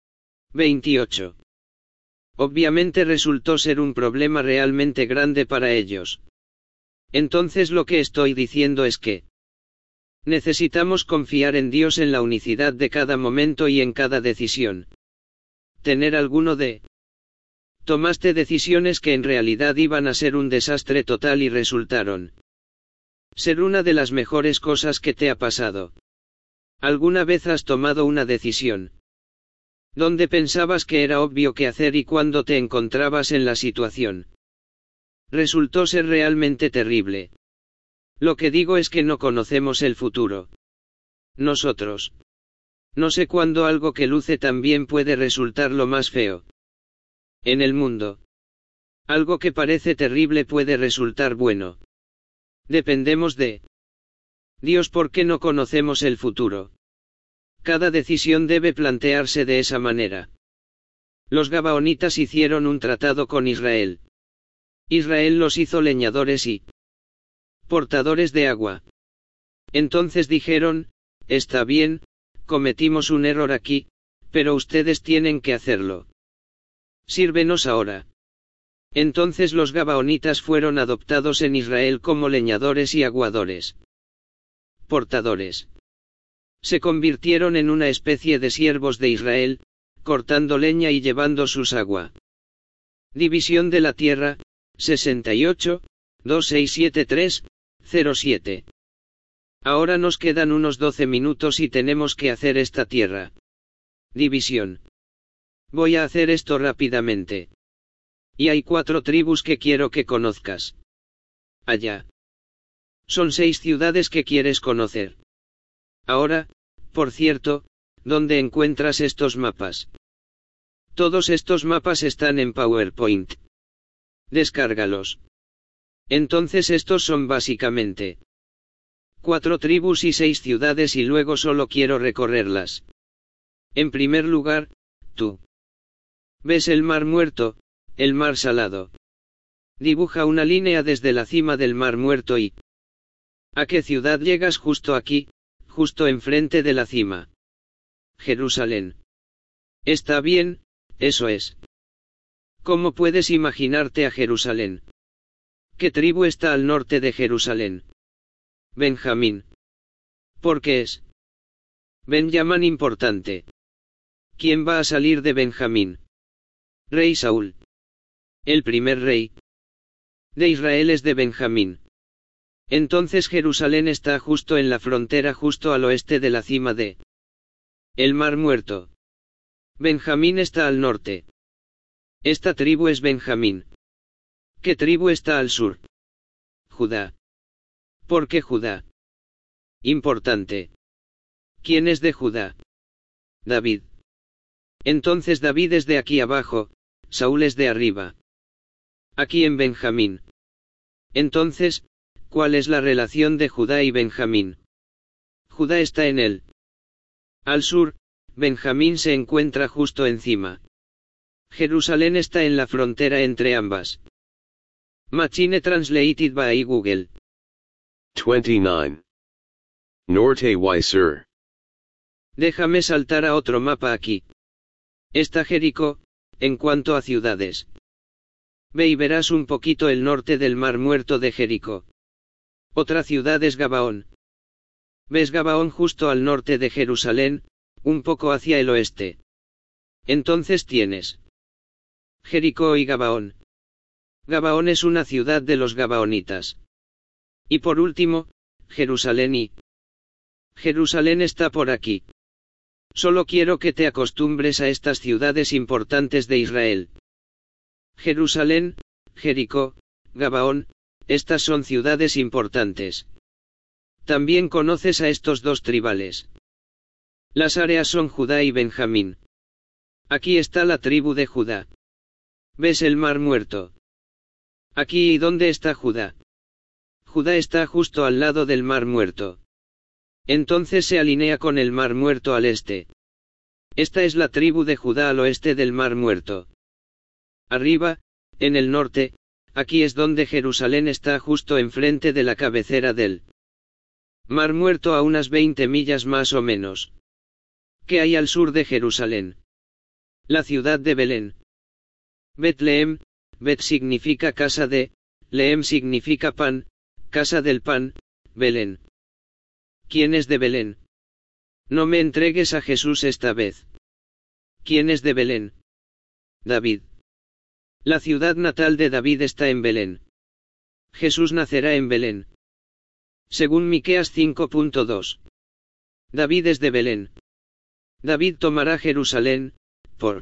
28. Obviamente resultó ser un problema realmente grande para ellos. Entonces lo que estoy diciendo es que necesitamos confiar en Dios en la unicidad de cada momento y en cada decisión. Tener alguno de tomaste decisiones que en realidad iban a ser un desastre total y resultaron ser una de las mejores cosas que te ha pasado. ¿Alguna vez has tomado una decisión donde pensabas que era obvio qué hacer y cuando te encontrabas en la situación resultó ser realmente terrible? Lo que digo es que no conocemos el futuro. Nosotros No sé cuándo algo que luce tan bien puede resultar lo más feo en el mundo. Algo que parece terrible puede resultar bueno. Dependemos de Dios porque no conocemos el futuro. Cada decisión debe plantearse de esa manera. Los gabaonitas hicieron un tratado con Israel. Israel los hizo leñadores y portadores de agua. Entonces dijeron, está bien, cometimos un error aquí, pero ustedes tienen que hacerlo. Sírvenos ahora. Entonces los gabaonitas fueron adoptados en Israel como leñadores y aguadores. Portadores. Se convirtieron en una especie de siervos de Israel, cortando leña y llevando sus agua. División de la tierra, 68, 2673, 07. Ahora nos quedan unos 12 minutos y tenemos que hacer esta tierra. División. Voy a hacer esto rápidamente. Y hay 4 tribus que quiero que conozcas. Allá. Son 6 ciudades que quieres conocer. Ahora, por cierto, ¿dónde encuentras estos mapas? Todos estos mapas están en PowerPoint. Descárgalos. Entonces estos son básicamente 4 tribus y 6 ciudades y luego solo quiero recorrerlas. En primer lugar, tú ves el Mar Muerto, el Mar Salado. Dibuja una línea desde la cima del Mar Muerto y ¿a qué ciudad llegas justo aquí, justo enfrente de la cima? Jerusalén. Está bien, eso es. ¿Cómo puedes imaginarte a Jerusalén? ¿Qué tribu está al norte de Jerusalén? Benjamín. ¿Por qué es Benjamín importante? ¿Quién va a salir de Benjamín? Rey Saúl. El primer rey de Israel es de Benjamín. Entonces Jerusalén está justo en la frontera, justo al oeste de la cima de el Mar Muerto. Benjamín está al norte. Esta tribu es Benjamín. ¿Qué tribu está al sur? Judá. ¿Por qué Judá? Importante. ¿Quién es de Judá? David. Entonces David es de aquí abajo, Saúl es de arriba. Aquí en Benjamín. Entonces, ¿cuál es la relación de Judá y Benjamín? Judá está en él. Al sur, Benjamín se encuentra justo encima. Jerusalén está en la frontera entre ambas. Machine Translated by Google. 29. Norte y Sur. Déjame saltar a otro mapa aquí. Está Jericó, en cuanto a ciudades. Ve y verás un poquito el norte del Mar Muerto de Jericó. Otra ciudad es Gabaón. Ves Gabaón justo al norte de Jerusalén, un poco hacia el oeste. Entonces tienes Jericó y Gabaón. Gabaón es una ciudad de los gabaonitas. Y por último, Jerusalén y Jerusalén está por aquí. Solo quiero que te acostumbres a estas ciudades importantes de Israel. Jerusalén, Jericó, Gabaón, estas son ciudades importantes. También conoces a estos 2 tribales. Las áreas son Judá y Benjamín. Aquí está la tribu de Judá. ¿Ves el Mar Muerto? Aquí, ¿y dónde está Judá? Judá está justo al lado del Mar Muerto. Entonces se alinea con el Mar Muerto al este. Esta es la tribu de Judá al oeste del Mar Muerto. Arriba, en el norte, aquí es donde Jerusalén está justo enfrente de la cabecera del Mar Muerto a unas 20 millas más o menos. ¿Qué hay al sur de Jerusalén? La ciudad de Belén. Betlehem, Bet significa casa de, Lehem significa pan, casa del pan, Belén. ¿Quién es de Belén? No me entregues a Jesús esta vez. ¿Quién es de Belén? David. La ciudad natal de David está en Belén. Jesús nacerá en Belén. Según Miqueas 5.2. David es de Belén. David tomará Jerusalén, por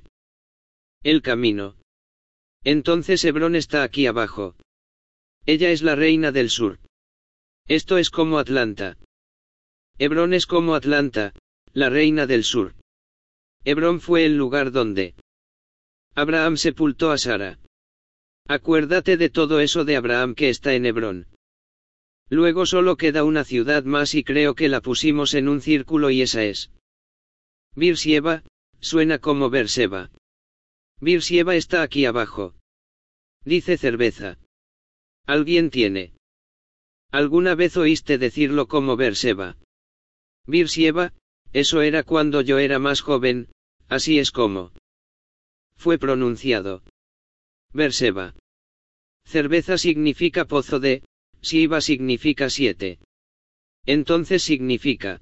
el camino. Entonces Hebrón está aquí abajo. Ella es la reina del sur. Esto es como Atlanta. Hebrón es como Atlanta, la reina del sur. Hebrón fue el lugar donde Abraham sepultó a Sara. Acuérdate de todo eso de Abraham que está en Hebrón. Luego solo queda una ciudad más y creo que la pusimos en un círculo y esa es Beersheba, suena como Berseba. Beersheba está aquí abajo. Dice cerveza. ¿Alguien tiene? ¿Alguna vez oíste decirlo como Berseba? Beersheba, eso era cuando yo era más joven, así es como fue pronunciado. Berseba. Cerveza significa pozo de, Shiva significa 7. Entonces significa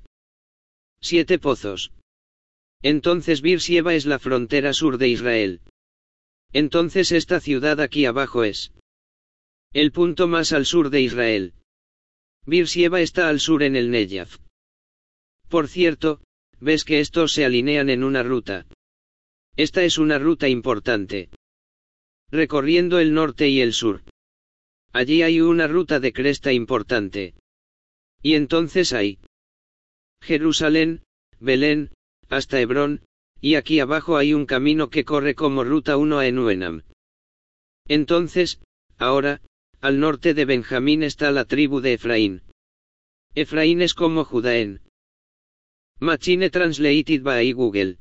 7 pozos. Entonces Beersheba es la frontera sur de Israel. Entonces esta ciudad aquí abajo es el punto más al sur de Israel. Beersheba está al sur en el Negev. Por cierto, ves que estos se alinean en una ruta. Esta es una ruta importante. Recorriendo el norte y el sur. Allí hay una ruta de cresta importante. Y entonces hay Jerusalén, Belén, hasta Hebrón, y aquí abajo hay un camino que corre como ruta 1 a Enuenam. Entonces, ahora, al norte de Benjamín está la tribu de Efraín. Efraín es como Judá en Machine Translated by Google.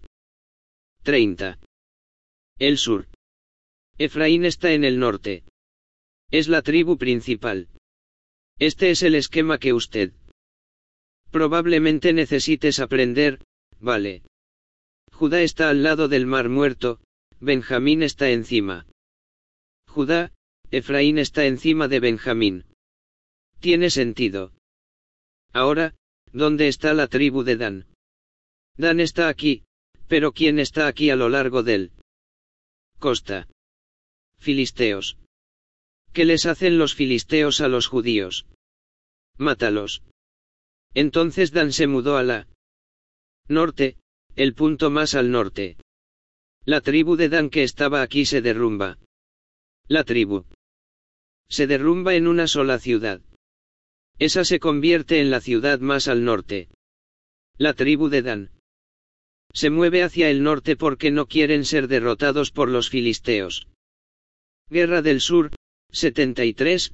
30. El sur. Efraín está en el norte. Es la tribu principal. Este es el esquema que usted probablemente necesites aprender, ¿vale? Judá está al lado del Mar Muerto, Benjamín está encima. Judá, Efraín está encima de Benjamín. Tiene sentido. Ahora, ¿dónde está la tribu de Dan? Dan está aquí, pero ¿quién está aquí a lo largo del costa? Filisteos. ¿Qué les hacen los filisteos a los judíos? Mátalos. Entonces Dan se mudó a la norte, el punto más al norte. La tribu de Dan que estaba aquí se derrumba. La tribu se derrumba en una sola ciudad. Esa se convierte en la ciudad más al norte. La tribu de Dan se mueve hacia el norte porque no quieren ser derrotados por los filisteos. Guerra del Sur, 73,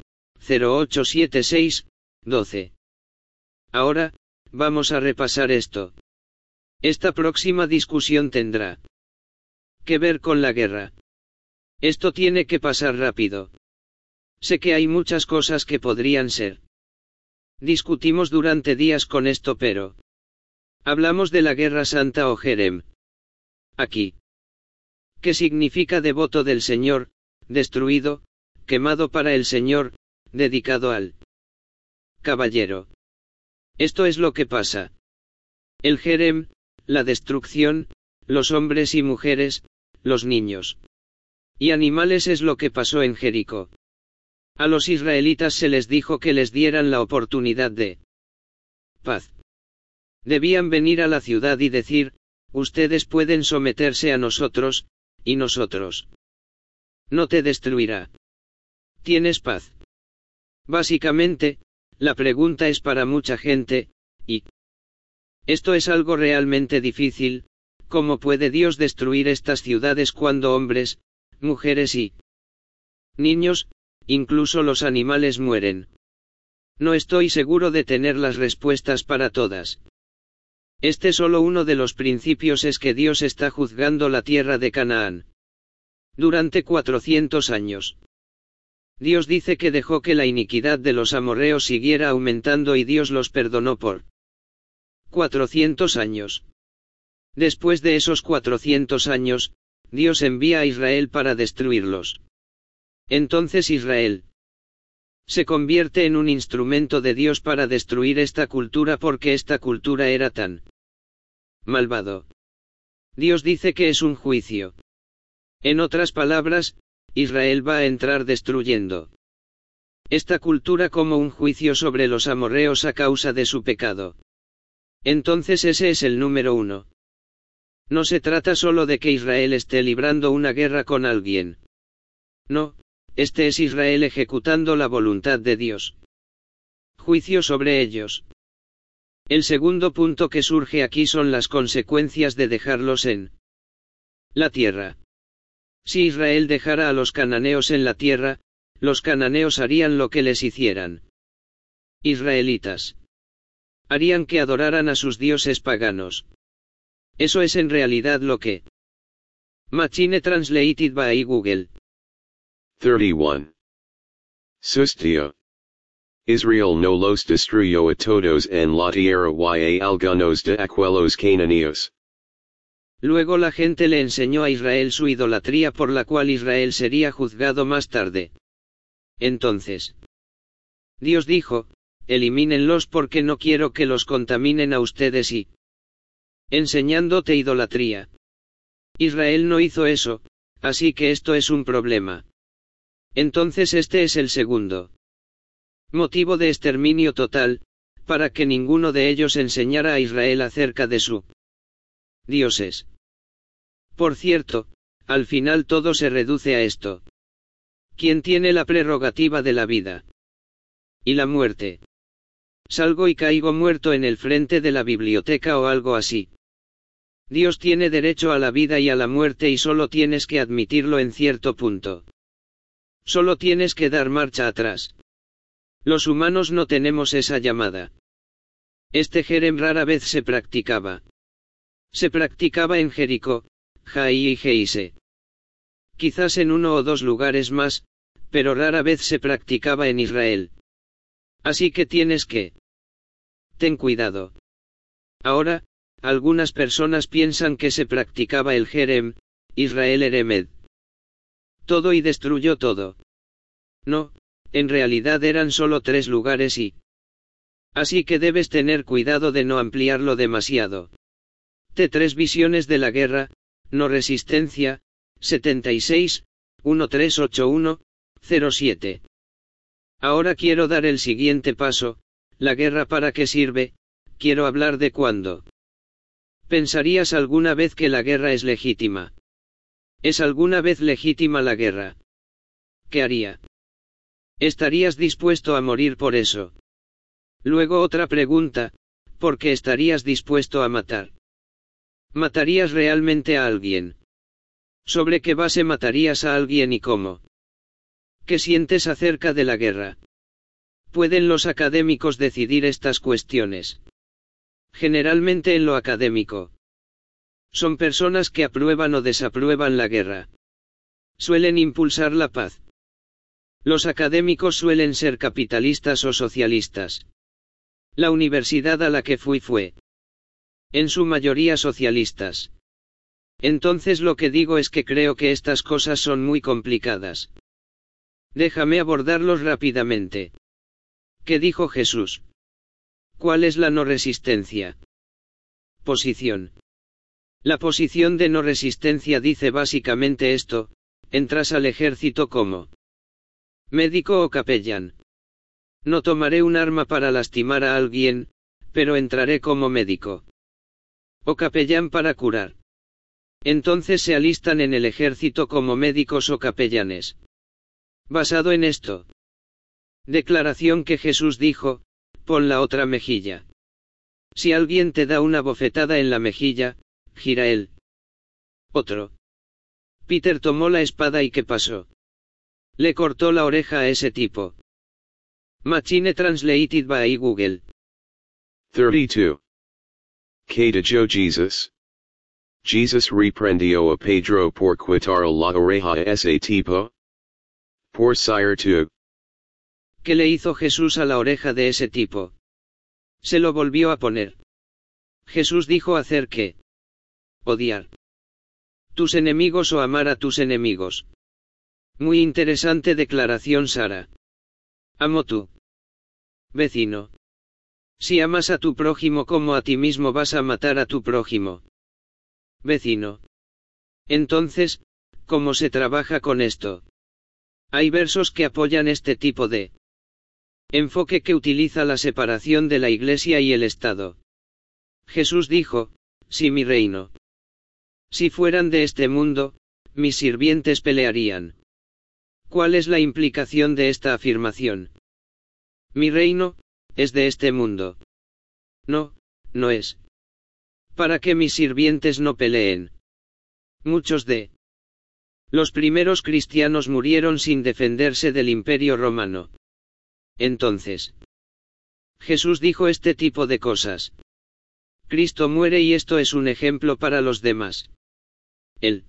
0876, 12. Ahora, vamos a repasar esto. Esta próxima discusión tendrá que ver con la guerra. Esto tiene que pasar rápido. Sé que hay muchas cosas que podrían ser. Discutimos durante días con esto, pero hablamos de la Guerra Santa o Jerem. Aquí. ¿Qué significa devoto del Señor, destruido, quemado para el Señor, dedicado al caballero? Esto es lo que pasa. El Jerem, la destrucción, los hombres y mujeres, los niños y animales es lo que pasó en Jericó. A los israelitas se les dijo que les dieran la oportunidad de paz. Debían venir a la ciudad y decir, ustedes pueden someterse a nosotros, y nosotros no te destruirá. ¿Tienes paz? Básicamente, la pregunta es para mucha gente, y esto es algo realmente difícil. ¿Cómo puede Dios destruir estas ciudades cuando hombres, mujeres y niños, incluso los animales mueren? No estoy seguro de tener las respuestas para todas. Solo uno de los principios es que Dios está juzgando la tierra de Canaán. Durante 400 años. Dios dice que dejó que la iniquidad de los amorreos siguiera aumentando y Dios los perdonó por 400 años. Después de esos 400 años, Dios envía a Israel para destruirlos. Entonces Israel se convierte en un instrumento de Dios para destruir esta cultura porque esta cultura era tan malvado. Dios dice que es un juicio. En otras palabras, Israel va a entrar destruyendo esta cultura como un juicio sobre los amorreos a causa de su pecado. Entonces ese es el número 1. No se trata solo de que Israel esté librando una guerra con alguien. No, este es Israel ejecutando la voluntad de Dios. Juicio sobre ellos. El segundo punto que surge aquí son las consecuencias de dejarlos en la tierra. Si Israel dejara a los cananeos en la tierra, los cananeos harían lo que les hicieran. Israelitas. Harían que adoraran a sus dioses paganos. Eso es en realidad lo que. Machine Translated by Google. 31. Sustio. Israel no los destruyó a todos en la tierra y a algunos de aquellos cananeos. Luego la gente le enseñó a Israel su idolatría por la cual Israel sería juzgado más tarde. Entonces, Dios dijo, elimínenlos porque no quiero que los contaminen a ustedes y enseñándote idolatría. Israel no hizo eso, así que esto es un problema. Entonces este es el segundo motivo de exterminio total, para que ninguno de ellos enseñara a Israel acerca de su dioses. Por cierto, al final todo se reduce a esto. ¿Quién tiene la prerrogativa de la vida y la muerte? Salgo y caigo muerto en el frente de la biblioteca o algo así. Dios tiene derecho a la vida y a la muerte y solo tienes que admitirlo en cierto punto. Solo tienes que dar marcha atrás. Los humanos no tenemos esa llamada. Este jerem rara vez se practicaba. Se practicaba en Jericó, Jai y Geise. Quizás en uno o dos lugares más, pero rara vez se practicaba en Israel. Así que tienes que. Ten cuidado. Ahora, algunas personas piensan que se practicaba el jerem, Israel Eremed. Todo y destruyó todo. No, en realidad eran solo 3 lugares y. Así que debes tener cuidado de no ampliarlo demasiado. T3 Visiones de la Guerra, No Resistencia, 76, 1381, 07. Ahora quiero dar el siguiente paso, ¿la guerra para qué sirve? Quiero hablar de cuándo. ¿Pensarías alguna vez que la guerra es legítima? ¿Es alguna vez legítima la guerra? ¿Qué haría? ¿Estarías dispuesto a morir por eso? Luego otra pregunta, ¿por qué estarías dispuesto a matar? ¿Matarías realmente a alguien? ¿Sobre qué base matarías a alguien y cómo? ¿Qué sientes acerca de la guerra? ¿Pueden los académicos decidir estas cuestiones? Generalmente en lo académico. Son personas que aprueban o desaprueban la guerra. Suelen impulsar la paz. Los académicos suelen ser capitalistas o socialistas. La universidad a la que fui fue, en su mayoría socialistas. Entonces lo que digo es que creo que estas cosas son muy complicadas. Déjame abordarlos rápidamente. ¿Qué dijo Jesús? ¿Cuál es la no resistencia? Posición. La posición de no resistencia dice básicamente esto: entras al ejército como médico o capellán. No tomaré un arma para lastimar a alguien, pero entraré como médico o capellán para curar. Entonces se alistan en el ejército como médicos o capellanes. Basado en esto. Declaración que Jesús dijo: pon la otra mejilla. Si alguien te da una bofetada en la mejilla, gira él. Otro. Peter tomó la espada y ¿qué pasó? Le cortó la oreja a ese tipo. Machine Translated by Google. 32. Que dijo Jesus? Jesus reprendió a Pedro por quitar la oreja a ese tipo. Por sire tu. ¿Qué le hizo Jesús a la oreja de ese tipo? Se lo volvió a poner. Jesús dijo hacer qué. Odiar tus enemigos o amar a tus enemigos. Muy interesante declaración, Sara. Amo tu vecino. Si amas a tu prójimo como a ti mismo, vas a matar a tu prójimo vecino. Entonces, ¿cómo se trabaja con esto? Hay versos que apoyan este tipo de enfoque que utiliza la separación de la Iglesia y el Estado. Jesús dijo: si mi reino, si fueran de este mundo, mis sirvientes pelearían. ¿Cuál es la implicación de esta afirmación? Mi reino es de este mundo. No, no es para que mis sirvientes no peleen. Muchos de los primeros cristianos murieron sin defenderse del Imperio Romano. Entonces, Jesús dijo este tipo de cosas. Cristo muere y esto es un ejemplo para los demás. Él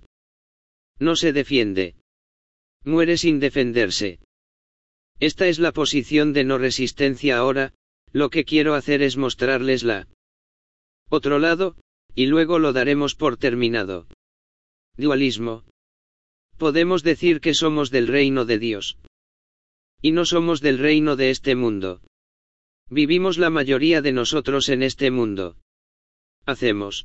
no se defiende. Muere sin defenderse. Esta es la posición de no resistencia ahora, lo que quiero hacer es mostrarles la otro lado, y luego lo daremos por terminado. Dualismo. Podemos decir que somos del reino de Dios. Y no somos del reino de este mundo. Vivimos la mayoría de nosotros en este mundo. Hacemos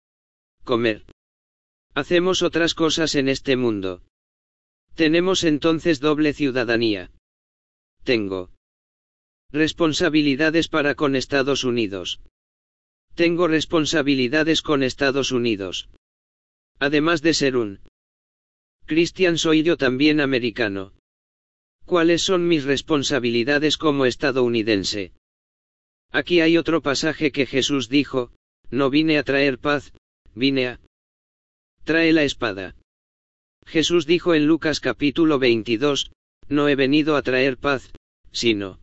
comer. Hacemos otras cosas en este mundo. Tenemos entonces doble ciudadanía. Tengo responsabilidades para con Estados Unidos. Tengo responsabilidades con Estados Unidos. Además de ser un cristiano, soy yo también americano. ¿Cuáles son mis responsabilidades como estadounidense? Aquí hay otro pasaje que Jesús dijo, no vine a traer paz, vine a traer la espada. Jesús dijo en Lucas capítulo 22, no he venido a traer paz, sino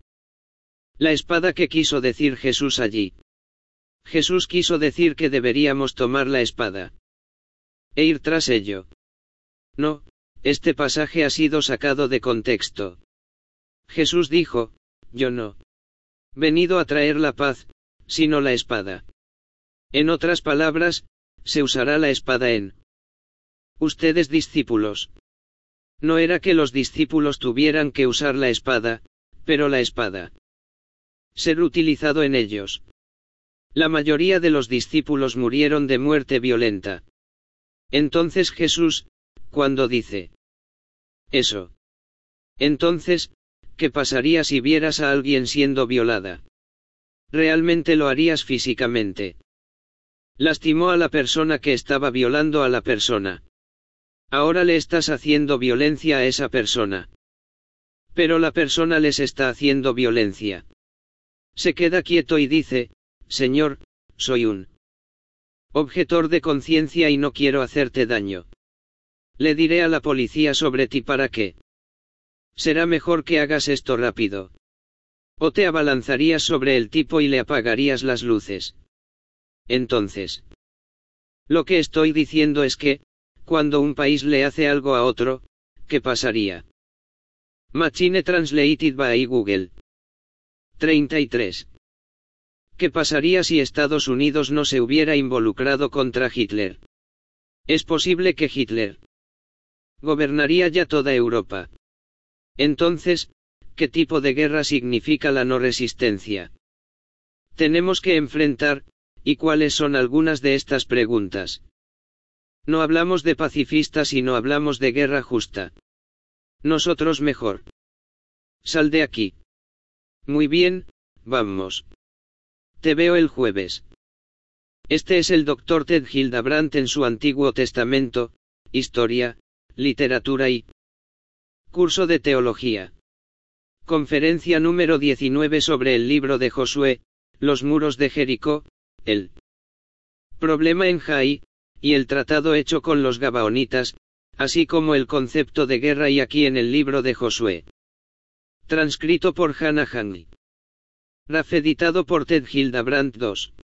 la espada. ¿Qué quiso decir Jesús allí? Jesús quiso decir que deberíamos tomar la espada e ir tras ello. No, este pasaje ha sido sacado de contexto. Jesús dijo, yo no he venido a traer la paz, sino la espada. En otras palabras, se usará la espada en ustedes discípulos. No era que los discípulos tuvieran que usar la espada, pero la espada ser utilizado en ellos. La mayoría de los discípulos murieron de muerte violenta. Entonces Jesús, cuando dice eso, entonces, ¿qué pasaría si vieras a alguien siendo violada? ¿Realmente lo harías físicamente? Lastimó a la persona que estaba violando a la persona. Ahora le estás haciendo violencia a esa persona. Pero la persona les está haciendo violencia. Se queda quieto y dice, Señor, soy un objetor de conciencia y no quiero hacerte daño. Le diré a la policía sobre ti para qué. Será mejor que hagas esto rápido. O te abalanzarías sobre el tipo y le apagarías las luces. Entonces, lo que estoy diciendo es que, cuando un país le hace algo a otro, ¿qué pasaría? Machine Translated by Google. 33. ¿Qué pasaría si Estados Unidos no se hubiera involucrado contra Hitler? Es posible que Hitler gobernaría ya toda Europa. Entonces, ¿qué tipo de guerra significa la no resistencia? Tenemos que enfrentar, ¿y cuáles son algunas de estas preguntas? No hablamos de pacifistas y no hablamos de guerra justa. Nosotros mejor. Sal de aquí. Muy bien, vamos. Te veo el jueves. Este es el Dr. Ted Hildebrandt en su Antiguo Testamento, Historia, Literatura y Curso de Teología. Conferencia número 19 sobre el libro de Josué, los muros de Jericó, el problema en Jai, y el tratado hecho con los Gabaonitas, así como el concepto de guerra y aquí en el libro de Josué. Transcrito por Hannah Hang. RAF editado por Ted Hildebrandt II.